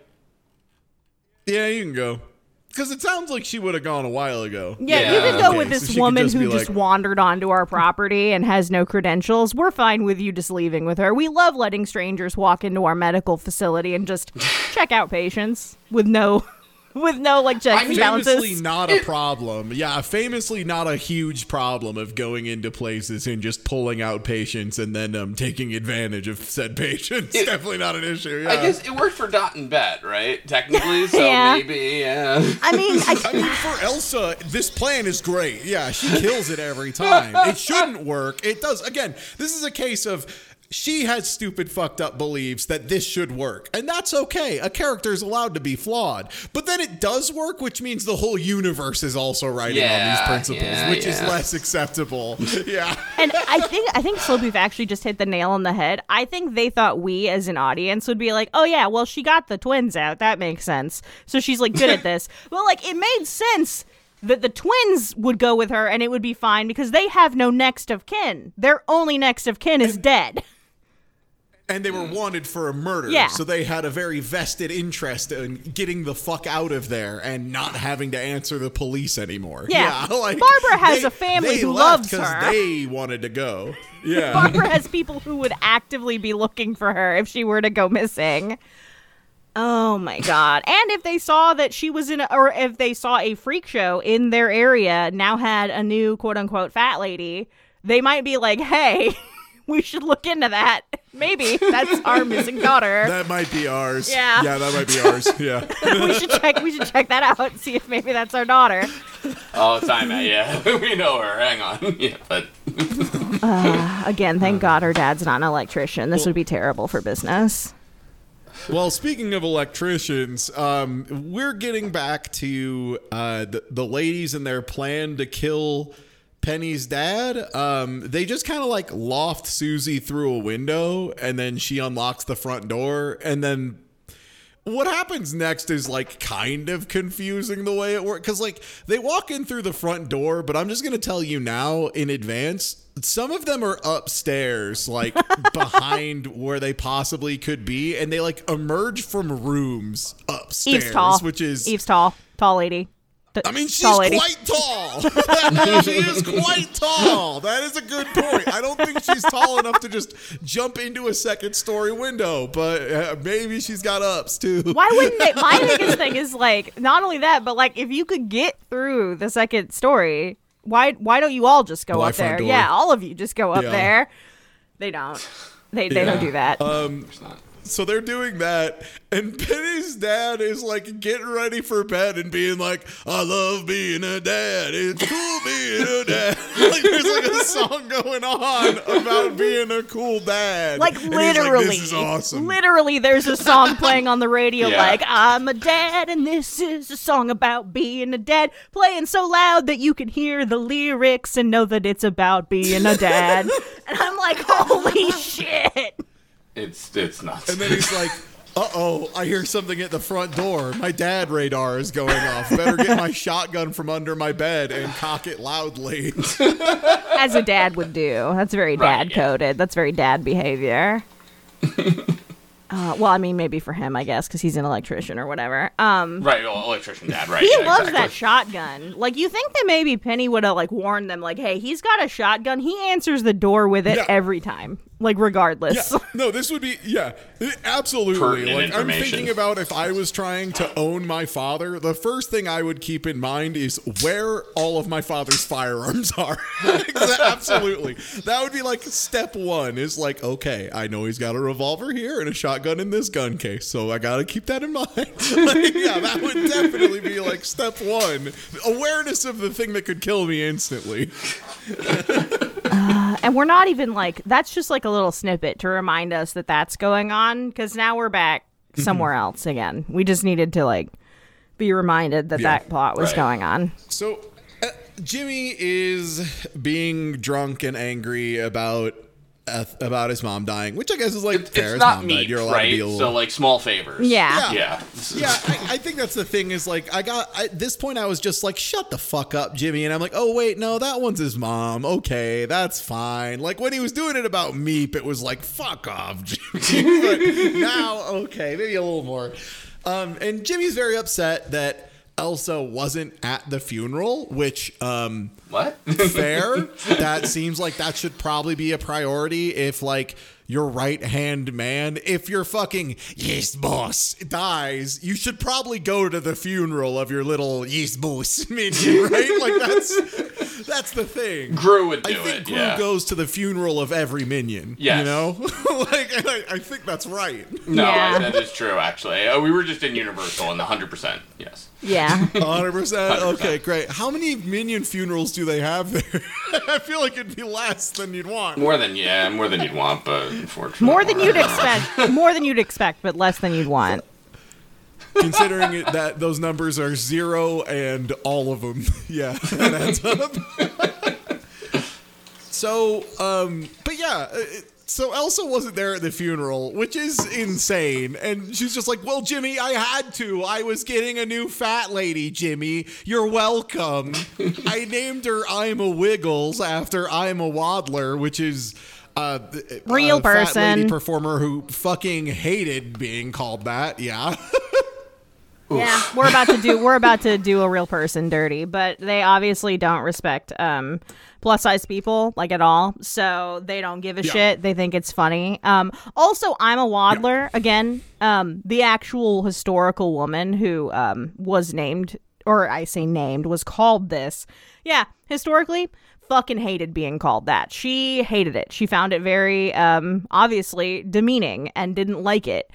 yeah, you can go? Because it sounds like she would have gone a while ago. Yeah, you can go with this woman who just wandered onto our property and has no credentials. We're fine with you just leaving with her. We love letting strangers walk into our medical facility and just check out patients with no like checks and balances. Famously not a problem. Yeah, famously not a huge problem of going into places and just pulling out patients and then taking advantage of said patients. Definitely not an issue. Yeah. I guess it worked for Dot and Bet, right? Technically, so maybe, yeah. I mean, for Elsa, this plan is great. Yeah, she kills it every time. It shouldn't work. It does. Again, this is a case of she has stupid, fucked up beliefs that this should work. And that's okay. A character is allowed to be flawed. But then it does work, which means the whole universe is also writing on these principles, which is less acceptable. Yeah. And I think Slowbeef actually just hit the nail on the head. I think they thought we, as an audience, would be like, oh, yeah, well, she got the twins out. That makes sense. So she's, like, good at this. Well, like, it made sense that the twins would go with her and it would be fine because they have no next of kin. Their only next of kin is dead. And they were wanted for a murder, so they had a very vested interest in getting the fuck out of there and not having to answer the police anymore. Yeah, like, Barbara has a family who loves her. They wanted to go. Yeah, Barbara has people who would actively be looking for her if she were to go missing. Oh my god! And if they saw that she was or if they saw a freak show in their area now had a new quote unquote fat lady, they might be like, hey. We should look into that. Maybe that's our missing daughter. That might be ours. Yeah, that might be ours. Yeah. We should check that out and see if maybe that's our daughter. Oh, time out. Yeah, we know her. Hang on. Yeah, but again, thank God her dad's not an electrician. This would be terrible for business. Well, speaking of electricians, we're getting back to the ladies and their plan to kill Penny's dad, they just kind of like loft Susie through a window, and then she unlocks the front door, and then what happens next is like kind of confusing the way it works, because like they walk in through the front door, but I'm just gonna tell you now in advance, some of them are upstairs, like behind where they possibly could be, and they like emerge from rooms upstairs. Eve's tall. Which is Eve's tall lady. I mean, she's Tall lady. quite tall. She is quite tall. That is a good point. I don't think she's tall enough to just jump into a second-story window, but maybe she's got ups, too. Why wouldn't they? My biggest thing is, like, not only that, but, like, if you could get through the second story, why don't you all just go Why up there? front door? Yeah, all of you just go up Yeah. there. They don't. They don't do that. There's not. So they're doing that, and Penny's dad is like getting ready for bed and being like, I love being a dad. It's cool being a dad. Like there's like a song going on about being a cool dad. Like And he's literally, this is awesome. literally, there's a song playing on the radio Yeah. like, I'm a dad and this is a song about being a dad, playing so loud that you can hear the lyrics and know that it's about being a dad. And I'm like, holy shit. It's nuts. And then he's like, uh-oh, I hear something at the front door. My dad radar is going off. Better get my shotgun from under my bed and cock it loudly. As a dad would do. That's very Right, dad coded. That's very dad behavior. Well, I mean, maybe for him, I guess, because he's an electrician or whatever. Right, well, electrician dad, right. He yeah, loves exactly. that shotgun. Like, you think that maybe Penny would have, like, warned them, like, hey, he's got a shotgun. He answers the door with it Yeah. every time. Like, regardless. Yeah, no, this would be, absolutely. Pertinent Like, I'm information. thinking about if I was trying to own my father, the first thing I would keep in mind is where all of my father's firearms are. Absolutely. That would be like step one is like, okay, I know he's got a revolver here and a shotgun in this gun case, so I got to keep that in mind. Like, yeah, that would definitely be like step one. Awareness of the thing that could kill me instantly. And we're not even, like, that's just, like, a little snippet to remind us that that's going on. Because now we're back somewhere else again. We just needed to, like, be reminded that Yeah. that plot was Right. going on. So, Jimmy is being drunk and angry about his mom dying, which I guess is like fair. It's His not mom died. meat, You're allowed right? to be a little. So, like, small favors. Yeah. Yeah. Yeah, I think that's the thing is like at this point I was just like, shut the fuck up, Jimmy. And I'm like, oh wait, no, that one's his mom. Okay, that's fine. Like when he was doing it about Meep, it was like, fuck off, Jimmy. But now, okay, maybe a little more. And Jimmy's very upset that Elsa wasn't at the funeral, which What? fair. That seems like that should probably be a priority if like your right hand man, if your fucking yes boss dies, you should probably go to the funeral of your little yes boss minion, right? Like that's the thing. Gru would do I think it, Gru yeah. goes to the funeral of every minion. Yes. You know? Like I think that's right. No, Yeah. that is true, actually. We were just in Universal and 100%, yes. Yeah. 100%. Okay, great. How many minion funerals do they have there? I feel like it'd be less than you'd want. More than you'd want, but unfortunately. More than you'd expect. More than you'd expect, but less than you'd want. Considering that those numbers are 0 and all of them. Yeah, that adds up. So, but yeah, so Elsa wasn't there at the funeral, which is insane. And she's just like, well, Jimmy, I had to. I was getting a new fat lady, Jimmy. You're welcome. I named her I'm a Wiggles after I'm a Waddler, which is Real a fat lady person. performer who fucking hated being called that. Yeah. Yeah, we're about to do a real person dirty, but they obviously don't respect plus size people like at all, so they don't give a Yeah. shit. They think it's funny. Also, I'm a Waddler again. The actual historical woman who was named, or I say named, was called this. Yeah, historically, fucking hated being called that. She hated it. She found it very obviously demeaning and didn't like it.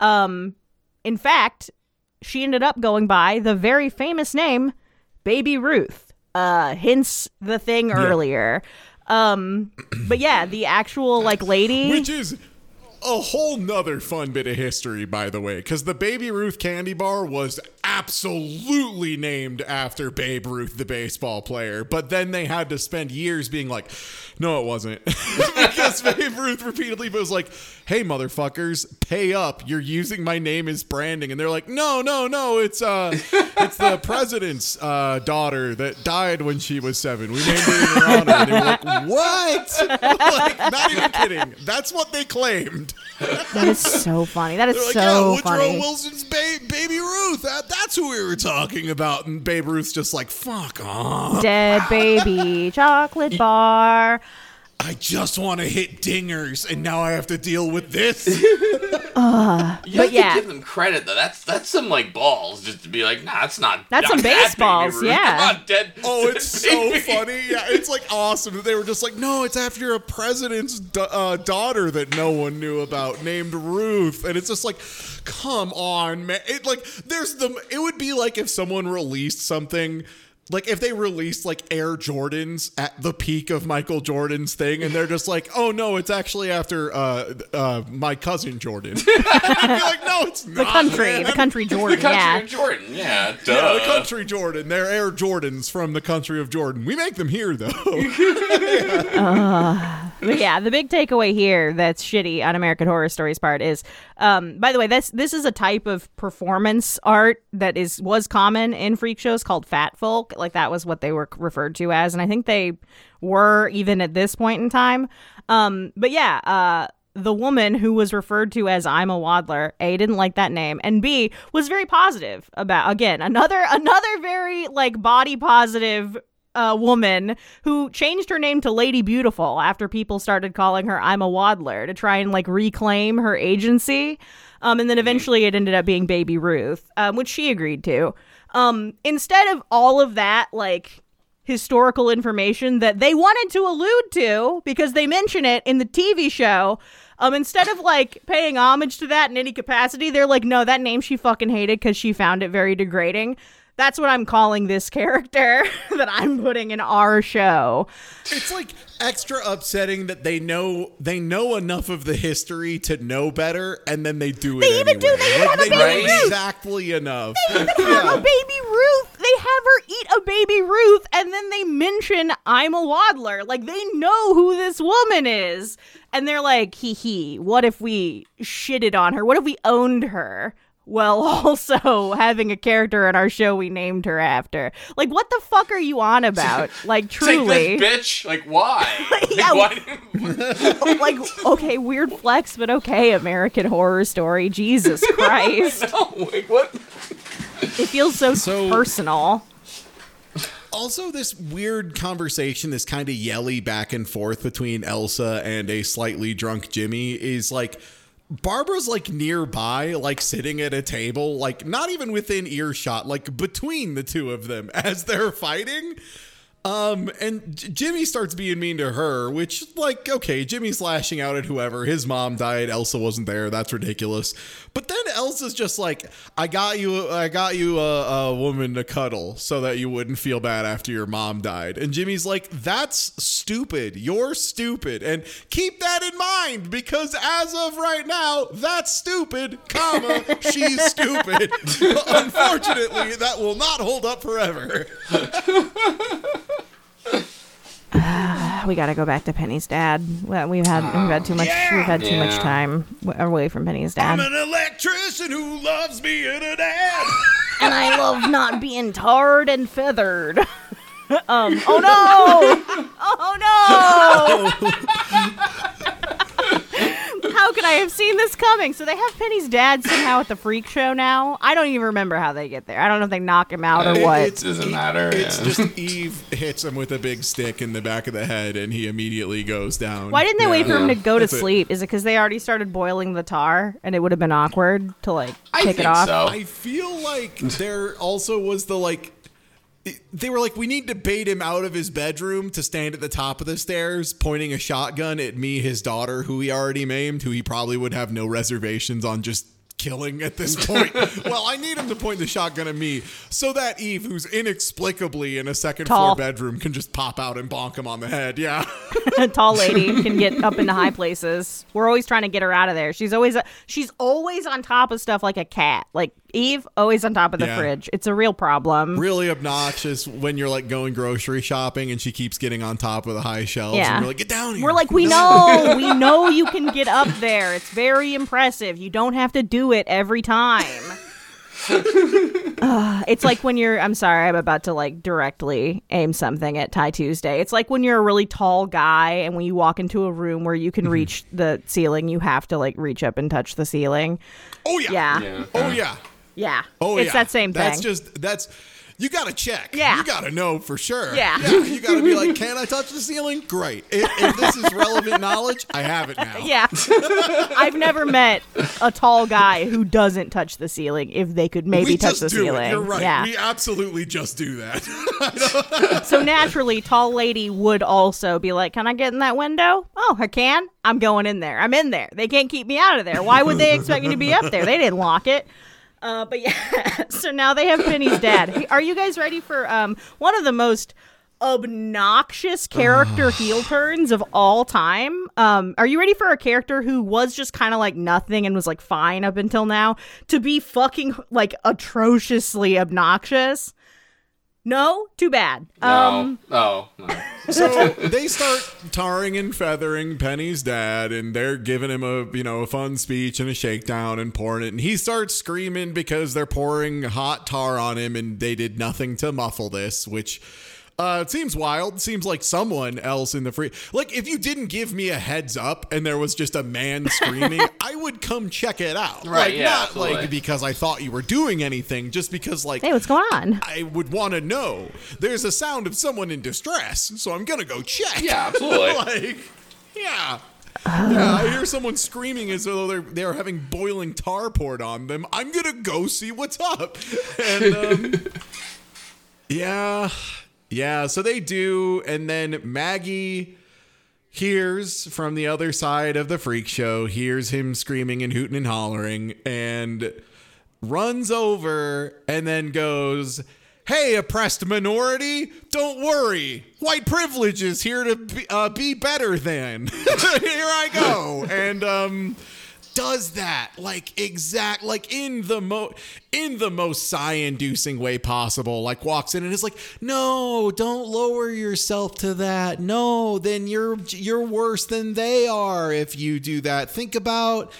In fact, she ended up going by the very famous name Baby Ruth, hence the thing earlier. But yeah, the actual like lady. Which is a whole nother fun bit of history, by the way, because the Baby Ruth candy bar was absolutely named after Babe Ruth, the baseball player. But then they had to spend years being like, no, it wasn't. Because Babe Ruth repeatedly was like, hey, motherfuckers, pay up. You're using my name as branding. And they're like, no, it's the president's daughter that died when she was 7. We named it in her honor. And they were like, what? Like, not even kidding. That's what they claimed. That is so funny. That is They're like, so yeah, funny. Woodrow Wilson's Baby Ruth. That's who we were talking about. And Babe Ruth's just like, fuck off. Dead baby chocolate bar. I just want to hit dingers, and now I have to deal with this. You have to give them credit though. That's some like balls just to be like, nah, it's not. That's some baseballs, Baby Ruth. yeah. Come on, dead. It's so funny. Yeah, it's like awesome that they were just like, no, it's after a president's daughter that no one knew about named Ruth, and it's just like, come on, man. It would be like if someone released something. Like, if they released, like, Air Jordans at the peak of Michael Jordan's thing, and they're just like, oh, no, it's actually after my cousin Jordan. I'd be like, no, it's not. The country Jordan, The country of Jordan, yeah. Duh. Yeah, the country Jordan. They're Air Jordans from the country of Jordan. We make them here, though. But yeah, the big takeaway here that's shitty on American Horror Stories part is, by the way, this is a type of performance art that was common in freak shows called fat folk. Like, that was what they were referred to as, and I think they were even at this point in time. But yeah, the woman who was referred to as I'm a Waddler, A, didn't like that name, and B, was very positive about, again, another very, like, body positive woman who changed her name to Lady Beautiful after people started calling her I'm a Waddler to try and, like, reclaim her agency. And then eventually it ended up being Baby Ruth, which she agreed to. Instead of all of that, like, historical information that they wanted to allude to because they mention it in the TV show, instead of, like, paying homage to that in any capacity, they're like, no, that name she fucking hated because she found it very degrading. That's what I'm calling this character that I'm putting in our show. It's like extra upsetting that they know enough of the history to know better, and then they do it They even anyway. do. They have a they Baby know Ruth. exactly enough. They even have a Baby Ruth. They have her eat a Baby Ruth, and then they mention I'm a Waddler. Like, they know who this woman is. And they're like, hee, what if we shitted on her? What if we owned her? Well, also having a character in our show we named her after. Like, what the fuck are you on about? Like, truly. Take this, bitch. Like, why? Yeah. Why? Like, okay, weird flex, but okay, American Horror Story. Jesus Christ. No, like, what? It feels so personal. Also, this weird conversation, this kind of yelly back and forth between Elsa and a slightly drunk Jimmy is like, Barbara's like nearby, like sitting at a table, like not even within earshot, like between the two of them as they're fighting. And Jimmy starts being mean to her, which, like, okay, Jimmy's lashing out at whoever. His mom died. Elsa wasn't there. That's ridiculous. But then Elsa's just like, I got you a woman to cuddle so that you wouldn't feel bad after your mom died. And Jimmy's like, that's stupid. You're stupid. And keep that in mind, because as of right now, that's stupid, comma, she's stupid. Unfortunately, that will not hold up forever. We gotta go back to Penny's dad. We've had too much time away from Penny's dad. I'm an electrician who loves being a dad. And I love not being tarred and feathered. Oh no! Oh no! How could I have seen this coming? So they have Penny's dad somehow at the freak show now. I don't even remember how they get there. I don't know if they knock him out or what. It doesn't matter. It's just Eve hits him with a big stick in the back of the head, and he immediately goes down. Why didn't they wait for him to go to That's sleep? Is it because they already started boiling the tar and it would have been awkward to, like, kick it off? So. I feel like there also was the, like, they were like, we need to bait him out of his bedroom to stand at the top of the stairs pointing a shotgun at me, his daughter, who he already maimed, who he probably would have no reservations on just killing at this point. Well, I need him to point the shotgun at me so that Eve, who's inexplicably in a second Tall. floor bedroom, can just pop out and bonk him on the head. Yeah. A tall lady can get up into high places. We're always trying to get her out of there. She's always on top of stuff like a cat. Like Eve, always on top of the Yeah. fridge. It's a real problem. Really obnoxious when you're like going grocery shopping and she keeps getting on top of the high shelves. Yeah. And we're like, get down here. We're like, we know you can get up there. It's very impressive. You don't have to do it every time. It's like when you're, I'm sorry, I'm about to like directly aim something at Ty Tuesday. It's like when you're a really tall guy and when you walk into a room where you can reach the ceiling, you have to like reach up and touch the ceiling. Oh, yeah. Yeah. Oh, yeah. Yeah. Oh, it's yeah. that same thing. You got to check. Yeah. You got to know for sure. Yeah. You got to be like, can I touch the ceiling? Great. If this is relevant knowledge, I have it now. Yeah. I've never met a tall guy who doesn't touch the ceiling if they could maybe We touch just the do ceiling. it. You're right. Yeah. We absolutely just do that. So naturally, tall lady would also be like, can I get in that window? Oh, I can. I'm going in there. I'm in there. They can't keep me out of there. Why would they expect me to be up there? They didn't lock it. But yeah, so now they have Penny's dad. Hey, are you guys ready for one of the most obnoxious character heel turns of all time? Are you ready for a character who was just kind of like nothing and was like fine up until now to be fucking like atrociously obnoxious? No? Too bad. No. No. So they start tarring and feathering Penny's dad, and they're giving him a fun speech and a shakedown and pouring it. And he starts screaming because they're pouring hot tar on him, and they did nothing to muffle this, which it seems wild. It seems like someone else in the like if you didn't give me a heads up and there was just a man screaming, I would come check it out. Right, Like, yeah, not absolutely. like because I thought you were doing anything, just because like Hey, what's going on? I would want to know. There's a sound of someone in distress, so I'm gonna go check. Yeah, absolutely. Like, yeah. Yeah, I hear someone screaming as though they're having boiling tar poured on them. I'm gonna go see what's up. And yeah, so they do, and then Maggie hears from the other side of the freak show, hears him screaming and hooting and hollering, and runs over and then goes, "Hey, oppressed minority, don't worry. White privilege is here to be better than." Here I go. And does that like in the most sigh-inducing way possible. Like walks in and is like, "No, don't lower yourself to that. No, then you're worse than they are if you do that. Think about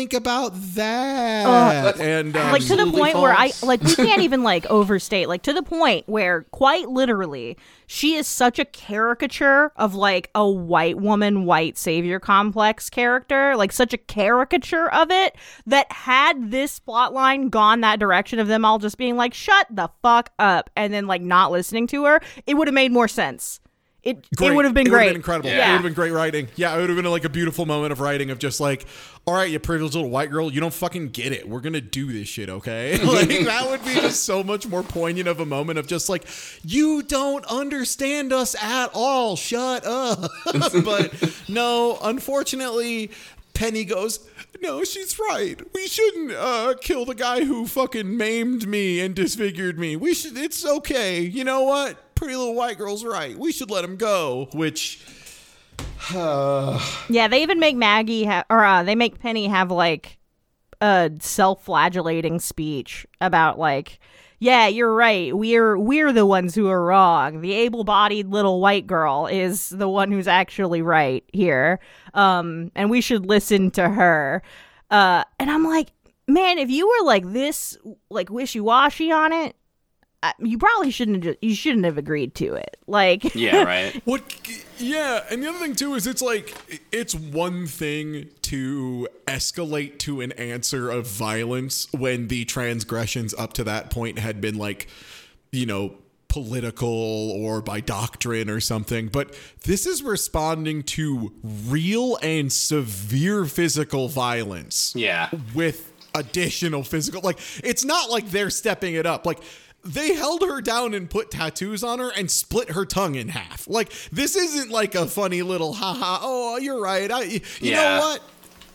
that." And Like to the Absolutely point where false. we can't even like overstate, like to the point where quite literally she is such a caricature of like a white woman, white savior complex character, like such a caricature of it, that had this plot line gone that direction of them all just being like, shut the fuck up, and then like not listening to her, it would have made more sense. It would have been It would great. have been incredible. Yeah. It would have been great writing. Yeah, it would have been like a beautiful moment of writing of just like, all right, you privileged little white girl, you don't fucking get it. We're going to do this shit, okay? Like, that would be just so much more poignant of a moment of just like, you don't understand us at all. Shut up. But no, unfortunately, Penny goes, "No, she's right. We shouldn't kill the guy who fucking maimed me and disfigured me. It's okay. You know what? Pretty little white girl's right. We should let him go." Which, Yeah, they even make they make Penny have like a self-flagellating speech about like, yeah, you're right. We're the ones who are wrong. The able-bodied little white girl is the one who's actually right here. And we should listen to her. And I'm like, man, if you were like this, like wishy-washy on it, you probably shouldn't have agreed to it. Like, Yeah, right. what? Yeah, and the other thing too is it's like it's one thing to escalate to an answer of violence when the transgressions up to that point had been like, political or by doctrine or something, but this is responding to real and severe physical violence. Yeah. With additional physical, like, it's not like they're stepping it up. Like, they held her down and put tattoos on her and split her tongue in half. Like, this isn't like a funny little haha, oh, you're right. You know Yeah. what?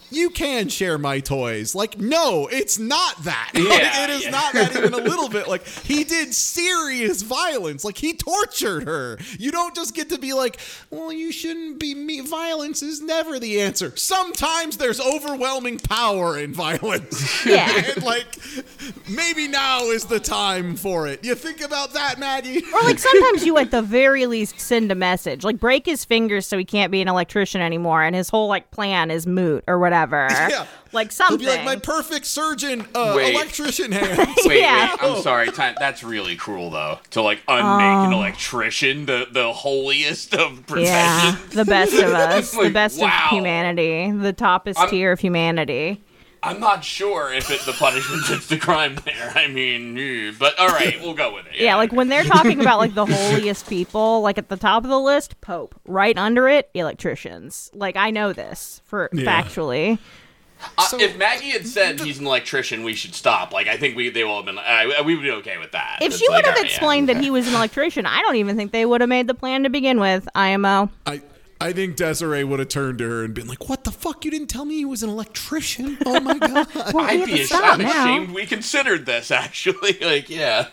you can share my toys. Like, no, it's not that. Yeah, Like, it is not that even a little bit. Like, he did serious violence. Like, he tortured her. You don't just get to be like, well, you shouldn't be me. Violence is never the answer. Sometimes there's overwhelming power in violence. Yeah. And, like, maybe now is the time for it. You think about that, Maggie? Or like sometimes you at the very least send a message, like break his fingers so he can't be an electrician anymore, and his whole like plan is moot or whatever. Yeah. Like He'll something. be like, my perfect surgeon, Wait. electrician hands. Wait, Yeah. I'm sorry. That's really cruel, though. To like unmake an electrician, the holiest of professions. Yeah, the best of us, the Like, best wow. of humanity, the toppest tier of humanity. I'm not sure if the punishment fits the crime there. I mean, but all right, we'll go with it. Yeah, like when they're talking about like the holiest people, like at the top of the list, Pope. Right under it, electricians. Like I know this for factually. If Maggie had said he's an electrician, we should stop. Like I think they all have been. We would be okay with that. If It's she would like, have all right, explained that he was an electrician, I don't even think they would have made the plan to begin with. IMO. I think Desiree would have turned to her and been like, what the fuck? You didn't tell me he was an electrician? Oh my God. Well, we I'd have be to stop I'm now. ashamed we considered this, actually. Like, yeah.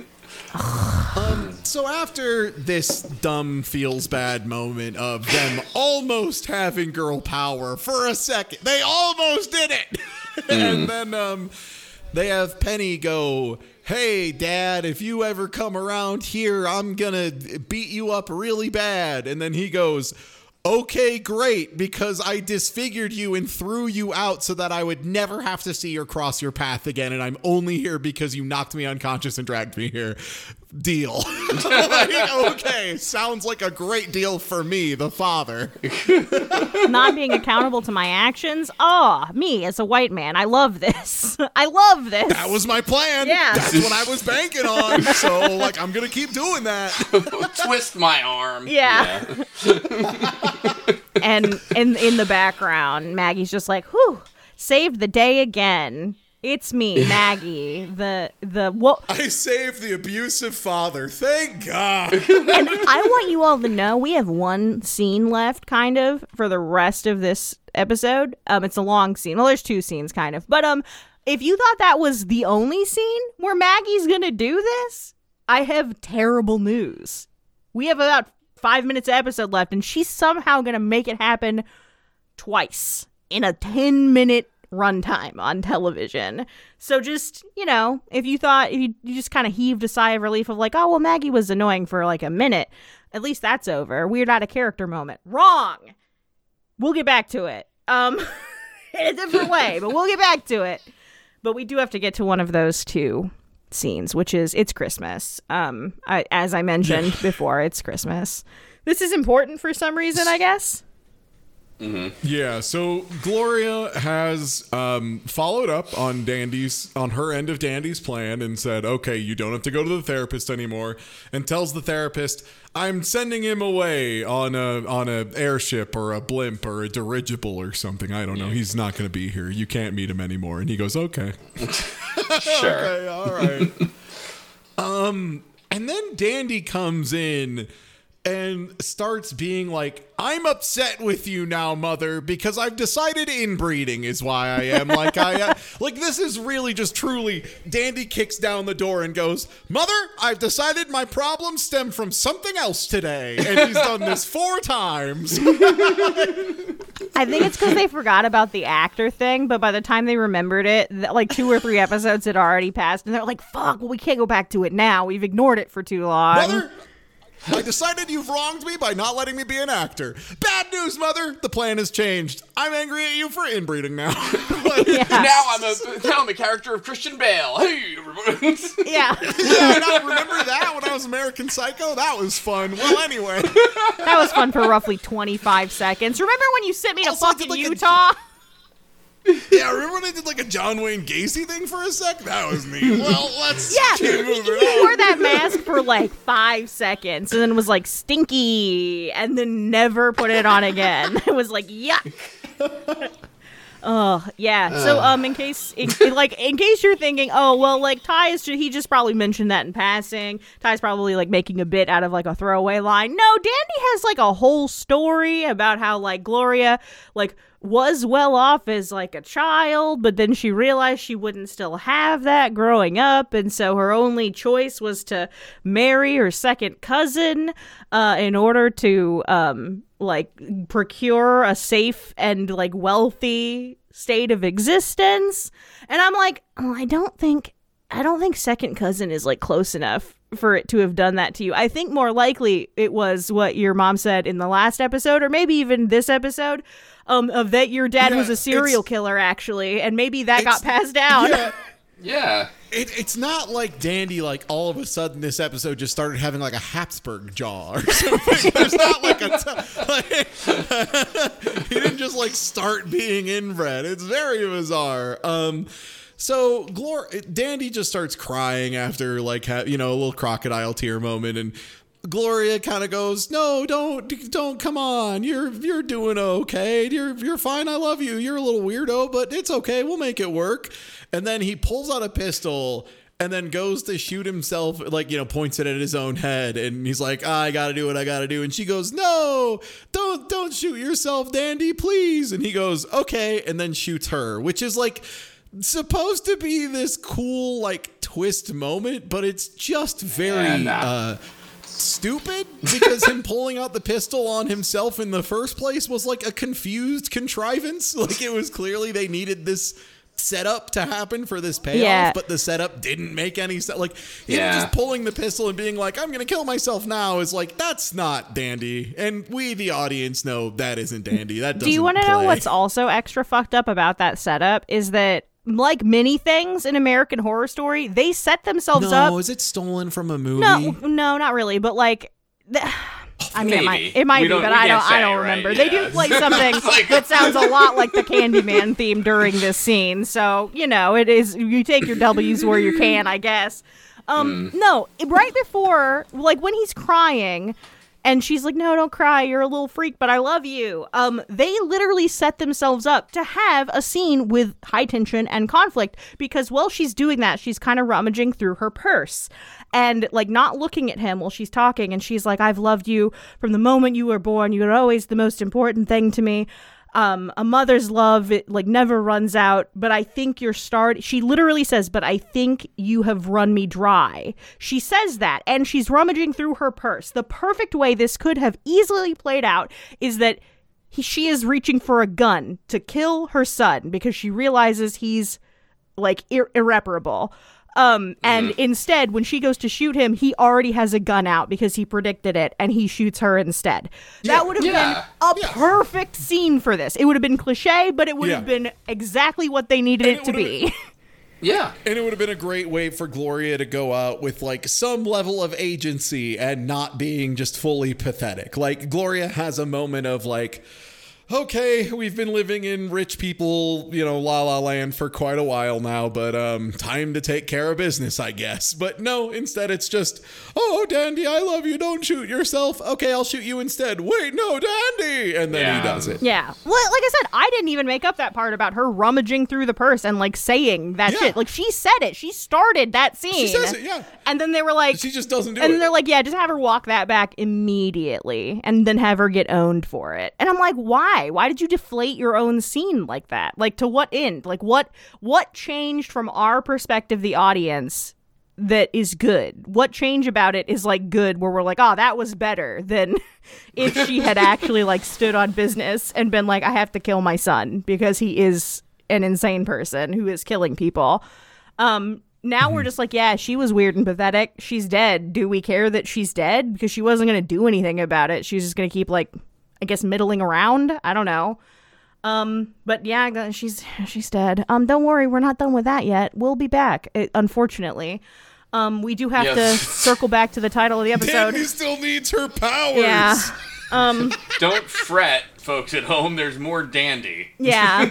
So after this dumb feels bad moment of them almost having girl power for a second, they almost did it. And then they have Penny go, hey, Dad, if you ever come around here, I'm going to beat you up really bad. And then he goes, okay, great, because I disfigured you and threw you out so that I would never have to see or cross your path again. And I'm only here because you knocked me unconscious and dragged me here. Deal. Like, okay, sounds like a great deal for me, the father. Not being accountable to my actions. Oh, me as a white man. I love this. I love this. That was my plan. Yeah. That's what I was banking on. So, like, I'm going to keep doing that. Twist my arm. Yeah. And in the background, Maggie's just like, whew, saved the day again. It's me, Maggie, the what? I saved the abusive father. Thank God. And I want you all to know we have one scene left, kind of, for the rest of this episode. It's a long scene. Well, there's two scenes, kind of. But if you thought that was the only scene where Maggie's gonna do this, I have terrible news. We have about 5 minutes of episode left, and she's somehow gonna make it happen twice in a 10-minute runtime on television. So just, if you just kind of heaved a sigh of relief of like, oh, well, Maggie was annoying for like a minute, at least that's over. Weird out of character moment. Wrong. We'll get back to it. In a different way, but we'll get back to it. But we do have to get to one of those two scenes, which is it's Christmas. As I mentioned before, it's Christmas. This is important for some reason, I guess. Mm-hmm. Yeah, so Gloria has followed up on her end of Dandy's plan and said, okay, you don't have to go to the therapist anymore, and tells the therapist, I'm sending him away on a airship or a blimp or a dirigible or something. I don't know. He's not going to be here. You can't meet him anymore. And he goes, okay. Sure. Okay, all right. And then Dandy comes in and starts being like, I'm upset with you now, Mother, because I've decided inbreeding is why I am like I am. Like, this is really just truly, Dandy kicks down the door and goes, Mother, I've decided my problems stem from something else today. And he's done this 4 times. I think it's because they forgot about the actor thing, but by the time they remembered it, like 2 or 3 episodes had already passed, and they're like, fuck, well, we can't go back to it now. We've ignored it for too long. Mother, I decided you've wronged me by not letting me be an actor. Bad news, Mother. The plan has changed. I'm angry at you for inbreeding now. Now I'm a character of Christian Bale. Hey, everybody. Yeah. Remember that when I was American Psycho? That was fun. Well, anyway. That was fun for roughly 25 seconds. Remember when you sent me to Also, I did, fucking like, Utah? Yeah, remember when I did like a John Wayne Gacy thing for a sec? That was neat. Well, let's keep moving He on. wore that mask for like 5 seconds and then was like stinky and then never put it on again. It was like, yuck. Oh, yeah. So, in case you're thinking, oh, well, like, he just probably mentioned that in passing. Ty's probably, like, making a bit out of, like, a throwaway line. No, Dandy has, like, a whole story about how, like, Gloria, like, was well off as like a child, but then she realized she wouldn't still have that growing up, and so her only choice was to marry her second cousin in order to like procure a safe and like wealthy state of existence. And I'm like, oh, I don't think second cousin is like close enough for it to have done that to you. I think more likely it was what your mom said in the last episode, or maybe even this episode, of that your dad was a serial killer, actually, and maybe that got passed down. Yeah. It's not like Dandy, like, all of a sudden this episode just started having, like, a Habsburg jaw or something. There's not, like, he didn't just, like, start being inbred. It's very bizarre. So Dandy just starts crying after, like, a little crocodile tear moment, and Gloria kind of goes, "No, don't, come on. You're doing okay. You're fine. I love you. You're a little weirdo, but it's okay. We'll make it work." And then he pulls out a pistol and then goes to shoot himself, like, points it at his own head, and he's like, "I gotta do what I gotta do." And she goes, "No, don't shoot yourself, Dandy, please." And he goes, "Okay," and then shoots her, which is like supposed to be this cool, like, twist moment, but it's just very stupid, because him pulling out the pistol on himself in the first place was like a confused contrivance. Like, it was clearly they needed this setup to happen for this payoff, but the setup didn't make any sense. Like, him just pulling the pistol and being like, "I'm gonna kill myself now," is like, that's not Dandy, and we, the audience, know that isn't Dandy. That doesn't Do you want to know what's also extra fucked up about that setup is that, like many things in American Horror Story, they set themselves up. No, is it stolen from a movie? No, not really. But like, I mean, maybe. it might be, but I don't remember. Right? They do like something that sounds a lot like the Candyman theme during this scene. So it is. You take your W's where you can, I guess. No, right before, like, when he's crying. And she's like, "No, don't cry. You're a little freak, but I love you." They literally set themselves up to have a scene with high tension and conflict, because while she's doing that, she's kind of rummaging through her purse and, like, not looking at him while she's talking. And she's like, "I've loved you from the moment you were born. You were always the most important thing to me. A mother's love, it, like, never runs out, but I think you're she literally says, "But I think you have run me dry." She says that, and she's rummaging through her purse. The perfect way this could have easily played out is that she is reaching for a gun to kill her son because she realizes he's, like, irreparable. And instead, when she goes to shoot him, he already has a gun out because he predicted it, and he shoots her instead. That would have been a perfect scene for this. It would have been cliche, but it would have been exactly what they needed it to be. Yeah. And it would have been a great way for Gloria to go out with, like, some level of agency and not being just fully pathetic. Like, Gloria has a moment of, like, okay, we've been living in rich people, la la land for quite a while now, but time to take care of business, I guess. But no, instead it's just, "Oh, Dandy, I love you. Don't shoot yourself. Okay, I'll shoot you instead. Wait, no, Dandy." And then he does it. Yeah. Well, like I said, I didn't even make up that part about her rummaging through the purse and, like, saying that shit. Like, she said it. She started that scene. She says it, yeah. And then they were like, she just doesn't do it. And then they're like, "Yeah, just have her walk that back immediately and then have her get owned for it." And I'm like, why? Why did you deflate your own scene like that? Like, to what end? Like, what changed from our perspective, the audience, that is good? What change about it is, like, good, where we're like, "Oh, that was better than if she had actually, like, stood on business and been like, I have to kill my son because he is an insane person who is killing people." Now we're just like, yeah, she was weird and pathetic. She's dead. Do we care that she's dead? Because she wasn't going to do anything about it. She's just going to keep, like, I guess, middling around. I don't know. But yeah, she's dead. Don't worry, we're not done with that yet. We'll be back. Unfortunately, we do have to circle back to the title of the episode. Dandy still needs her powers. Yeah. Don't fret, folks at home. There's more Dandy. Yeah.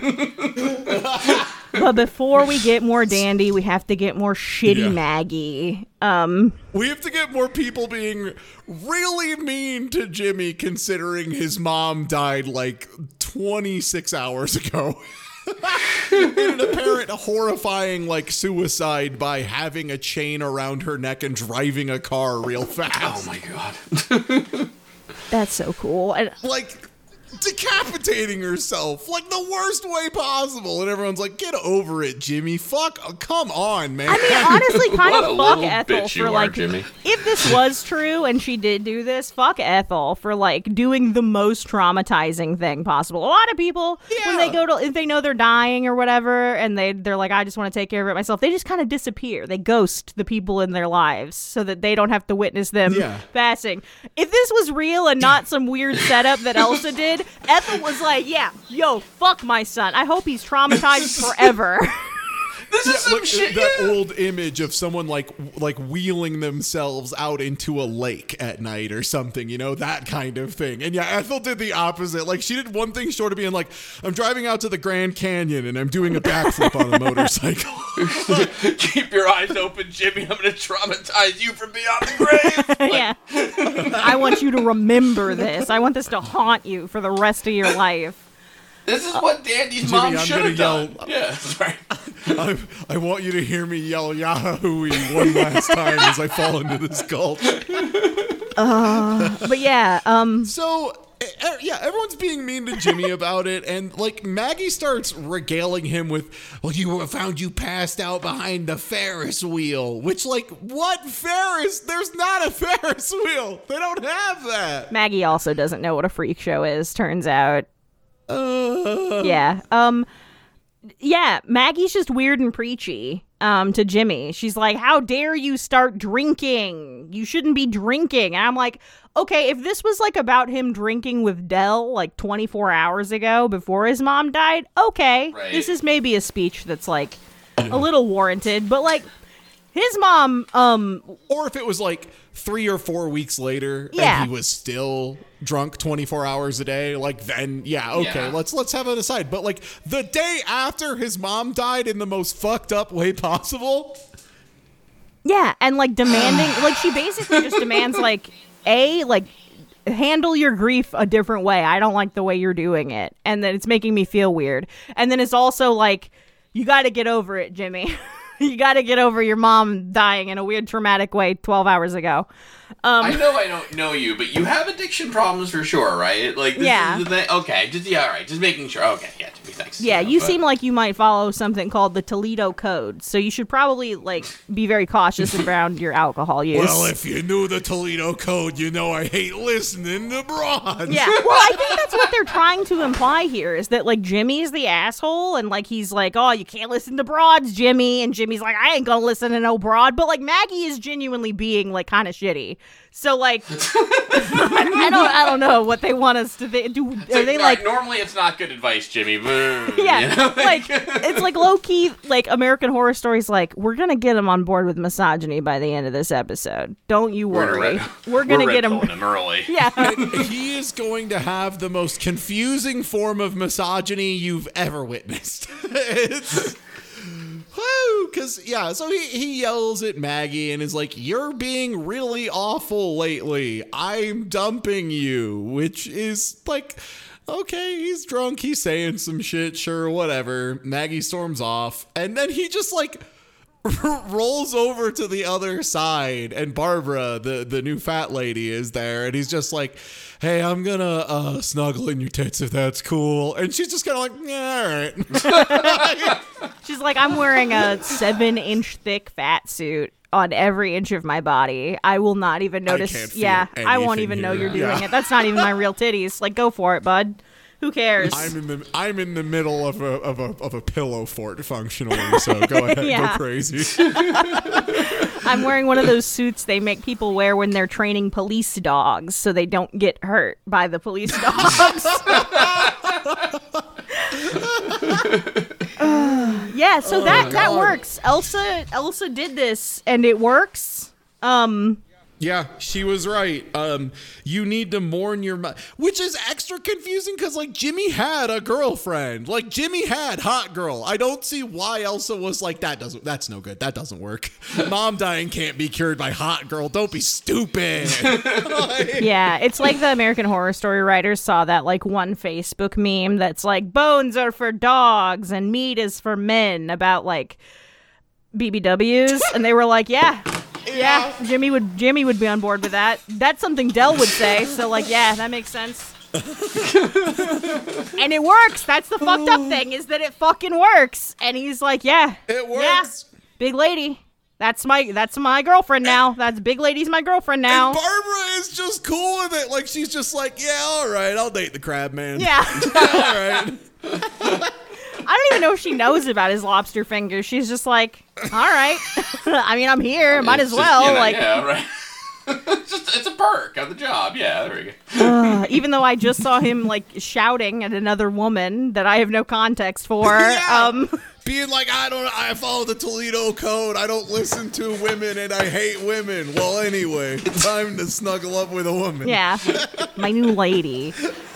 But before we get more Dandy, we have to get more shitty Maggie. We have to get more people being really mean to Jimmy, considering his mom died like 26 hours ago. In an apparent horrifying, like, suicide by having a chain around her neck and driving a car real fast. Oh my god. That's so cool. And, like, decapitating herself like the worst way possible, and everyone's like, "Get over it, Jimmy. Fuck, come on, man." I mean, honestly, kind What of a fuck little Ethel bitch you for are, like, Jimmy. if this was true and she did do this, fuck Ethel for like doing the most traumatizing thing possible. A lot of people, when they go to, if they know they're dying or whatever, and they're like, I just want to take care of it myself, they just kind of disappear. They ghost the people in their lives so that they don't have to witness them passing. If this was real and not some weird setup that Elsa did, Ethel was like, yeah, yo, fuck my son. I hope he's traumatized forever. This is some shit. That old image of someone like wheeling themselves out into a lake at night or something, you know, that kind of thing. And yeah, Ethel did the opposite. Like, she did one thing short of being like, I'm driving out to the Grand Canyon and I'm doing a backflip on a motorcycle. Keep your eyes open, Jimmy. I'm going to traumatize you from beyond the grave. Yeah. I want you to remember this. I want this to haunt you for the rest of your life. This is what Dandy's Jimmy, mom I'm should have gonna done. Yeah, sorry. I want you to hear me yell Yahoo one last time as I fall into this gulch. But yeah, So, yeah, everyone's being mean to Jimmy about it, and, like, Maggie starts regaling him with, well, you found you passed out behind the Ferris wheel, which, like, what Ferris? There's not a Ferris wheel. They don't have that. Maggie also doesn't know what a freak show is, turns out. Yeah. Yeah, Maggie's just weird and preachy to Jimmy. She's like, how dare you start drinking? You shouldn't be drinking. And I'm like, okay, if this was like about him drinking with Dell like 24 hours ago before his mom died, okay. Right. This is maybe a speech that's like a little warranted, but like his mom, or if it was like 3 or 4 weeks later Yeah. and he was still drunk 24 hours a day, like, then okay, Yeah. let's have it aside. But like the day after his mom died in the most fucked up way possible. yeah, and like demanding, like she basically just demands like handle your grief a different way. I don't like the way you're doing it, and then it's making me feel weird. And then it's also like, you got to get over it, Jimmy. You got to get over your mom dying in a weird traumatic way 12 hours ago. I know I don't know you, but you have addiction problems for sure, right? Like, this Yeah. is the thing. Okay, all right, just making sure. Okay, yeah, Jimmy, thanks. Yeah, You know, you but- seem like you might follow something called the Toledo Code, so you should probably like be very cautious around your alcohol use. Well, if you knew the Toledo Code, you know I hate listening to broads. Yeah, well, I think that's what they're trying to imply here, is that, like, Jimmy's the asshole, and, like, he's like, oh, you can't listen to broads, Jimmy, and Jimmy's like, I ain't gonna listen to no broad, but, like, Maggie is genuinely being, like, kind of shitty. So, like, I don't know what they want us to do. Are they, all like... right, normally it's not good advice, Jimmy, but... Yeah, you know, like, it's like low-key, like, American Horror Story's like, we're gonna get him on board with misogyny by the end of this episode. Don't you worry. We're gonna get him... him early. Yeah. He is going to have the most confusing form of misogyny you've ever witnessed. It's... Woo! Because, yeah, so he yells at Maggie and is like, you're being really awful lately. I'm dumping you, which is like, okay, he's drunk. He's saying some shit. Sure, whatever. Maggie storms off. And then he just, like, rolls over to the other side, and Barbara, the new fat lady, is there, and he's just like, hey, I'm gonna snuggle in your tits if that's cool. And she's just kind of like, yeah, all right. She's like, I'm wearing a 7-inch thick fat suit on every inch of my body. I will not even notice. can't feel Yeah, I won't anything even know here. you're doing Yeah. it. That's not even my real titties. Like, go for it, bud. Who cares? I'm in the middle of a pillow fort functionally, so go ahead, Yeah. go crazy. I'm wearing one of those suits they make people wear when they're training police dogs so they don't get hurt by the police dogs. Yeah, so that God. works. Elsa did this and it works. Yeah, she was right. You need to mourn your which is extra confusing because, like, Jimmy had a girlfriend. Like, Jimmy had hot girl. I don't see why Elsa was like, that's no good. That doesn't work. Mom dying can't be cured by hot girl. Don't be stupid. Yeah, it's like the American Horror Story writers saw that, like, one Facebook meme that's like, bones are for dogs and meat is for men, about, like, BBWs, and they were like, yeah, Jimmy would be on board with that. That's something Dell would say, so, like, yeah, that makes sense. And it works. That's the fucked up thing, is that it fucking works. And he's like, yeah. It works. Yeah, big lady. That's my girlfriend now. That's big lady's my girlfriend now. And Barbara is just cool with it. Like, she's just like, yeah, all right, I'll date the crab man. Yeah. All right. I don't even know if she knows about his lobster fingers. She's just like, all right. I mean, I'm here. Might as It's well. just, like, yeah, right. It's a perk of the job. Yeah, there we go. even though I just saw him like shouting at another woman that I have no context for. Yeah. Being like, I follow the Toledo Code. I don't listen to women and I hate women. Well, anyway, time to snuggle up with a woman. Yeah, my new lady.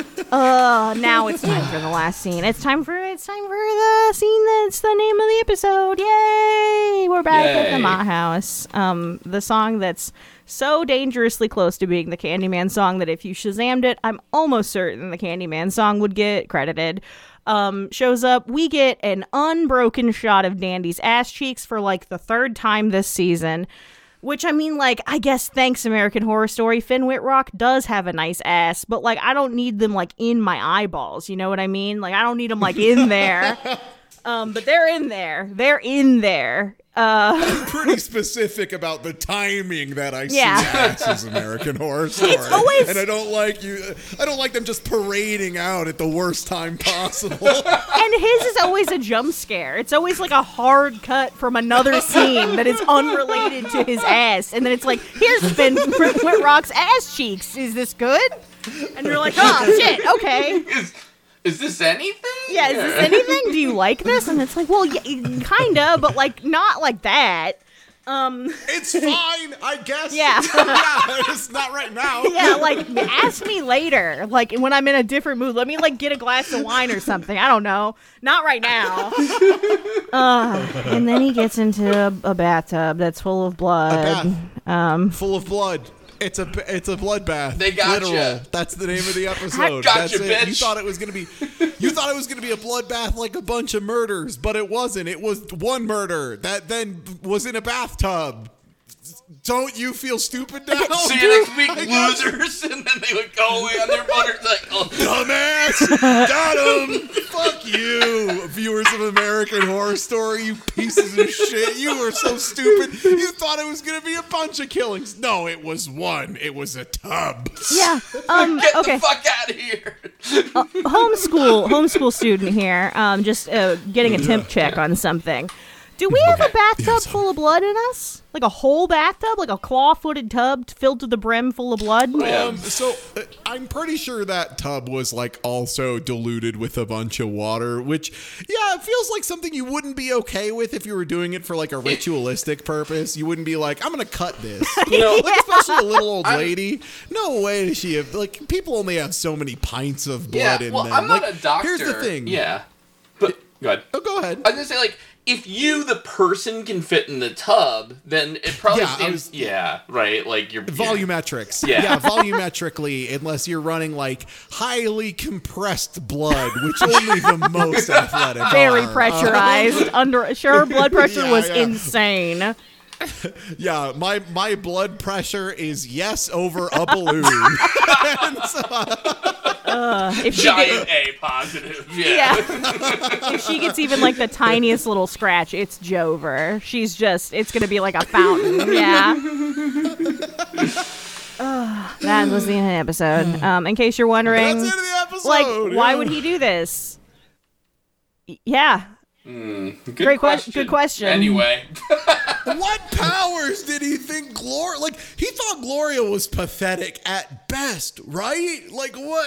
Now it's time for the last scene. It's time for the scene that's the name of the episode. Yay! We're back at the Yay. Mott House. The song that's so dangerously close to being the Candyman song that if you Shazammed it, I'm almost certain the Candyman song would get credited. Shows up. We get an unbroken shot of Dandy's ass cheeks for like the third time this season. Which, I mean, like, I guess thanks American Horror Story, Finn Wittrock does have a nice ass, but, like, I don't need them, like, in my eyeballs, you know what I mean? Like, I don't need them, like, in there. But they're in there. They're in there. I'm pretty specific about the timing that I see as American Horror Story. It's always... And I don't like them just parading out at the worst time possible. And his is always a jump scare. It's always like a hard cut from another scene that is unrelated to his ass. And then it's like, here's Finn Wittrock's ass cheeks. Is this good? And you're like, oh, shit, okay. Is this anything? Yeah, is this anything? Do you like this? And it's like, well, yeah, kinda, but like not like that. It's fine, I guess. Yeah. Yeah, it's not right now. Yeah, like ask me later. Like when I'm in a different mood. Let me like get a glass of wine or something. I don't know. Not right now. And then he gets into a bathtub that's full of blood. Full of blood. It's a bloodbath. They gotcha. Literal. That's the name of the episode. Gotcha, That's it. bitch. You thought it was gonna be a bloodbath like a bunch of murders, but it wasn't. It was one murder that then was in a bathtub. Don't you feel stupid now? See you next week, losers. And then they would go away on their motorcycle. Dumbass! Got him! Fuck you, viewers of American Horror Story, you pieces of shit. You were so stupid. You thought it was going to be a bunch of killings. No, it was one. It was a tub. Yeah. Get Okay. the fuck out of here. Homeschool student here. Just getting a temp check on something. Do we have a bathtub full of blood in us? Like a whole bathtub? Like a claw-footed tub filled to the brim full of blood? I'm pretty sure that tub was like also diluted with a bunch of water, which, yeah, it feels like something you wouldn't be okay with if you were doing it for like a ritualistic purpose. You wouldn't be like, I'm going to cut this. You know, like, especially a little old lady. No way does she have, like, people only have so many pints of blood in them. I'm not like, a doctor. Here's the thing. Yeah. But, go ahead. Oh, go ahead. I was going to say, like, if you, the person, can fit in the tub, then it probably right? Like, your volumetrics. Yeah. Volumetrically, unless you're running, like, highly compressed blood, which only the most athletic Very are. pressurized. Her blood pressure was insane. Yeah, my blood pressure is yes over a balloon. If she giant A positive. Yeah. If she gets even like the tiniest little scratch, it's Jover. It's gonna be like a fountain. Yeah. That was the end of the episode. In case you're wondering, That's the end of the episode. like, why would he do this? Yeah. Good question. Anyway. What powers did he think Gloria? Like, he thought Gloria was pathetic at best, right? Like, what?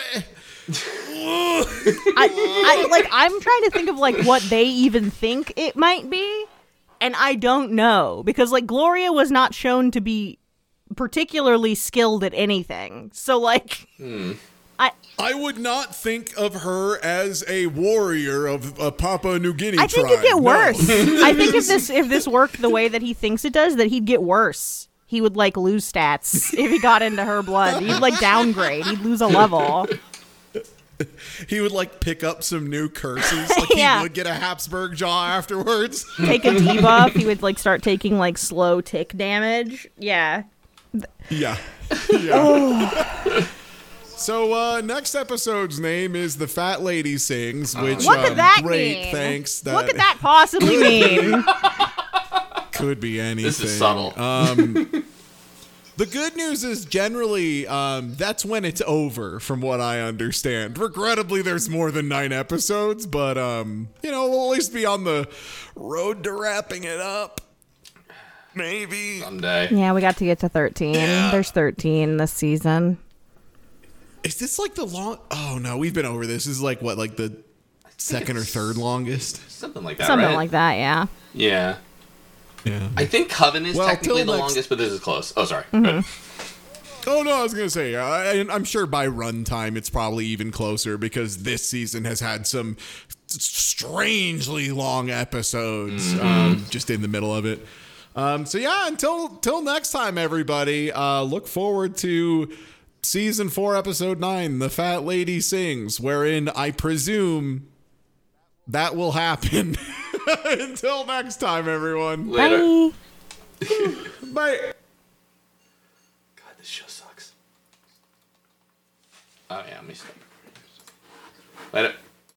I'm trying to think of like what they even think it might be, and I don't know because like Gloria was not shown to be particularly skilled at anything. So like, I would not think of her as a warrior of a Papua New Guinea I think tribe. it'd get worse. No. I think if this worked the way that he thinks it does, that he'd get worse. He would like lose stats if he got into her blood. He'd like downgrade. He'd lose a level. He would like pick up some new curses. Like Yeah. he would get a Habsburg jaw afterwards. Take a debuff. He would like start taking like slow tick damage. Yeah. Yeah. So next episode's name is The Fat Lady Sings, which What could that great mean? thanks. What could that possibly mean? Could be anything. This is subtle. The good news is generally that's when it's over, from what I understand. Regrettably, there's more than 9 episodes, but we'll at least be on the road to wrapping it up. Maybe Someday. Yeah, we got to get to 13. Yeah. There's 13 this season. Is this like the long? Oh no, we've been over this. This is like what, like the second or third longest? Something like that, Something right? like that, yeah. Yeah. Yeah. I think Coven is Well, technically till the next- longest, but this is close. Oh, sorry. Oh no, I was gonna say I'm sure by runtime it's probably even closer because this season has had some strangely long episodes just in the middle of it. So yeah, until next time, everybody. Look forward to season 4, episode 9, The Fat Lady Sings, wherein I presume that will happen. Until next time, everyone. Later. Bye. Bye. God, this show sucks. Oh, yeah, let me stop. Later.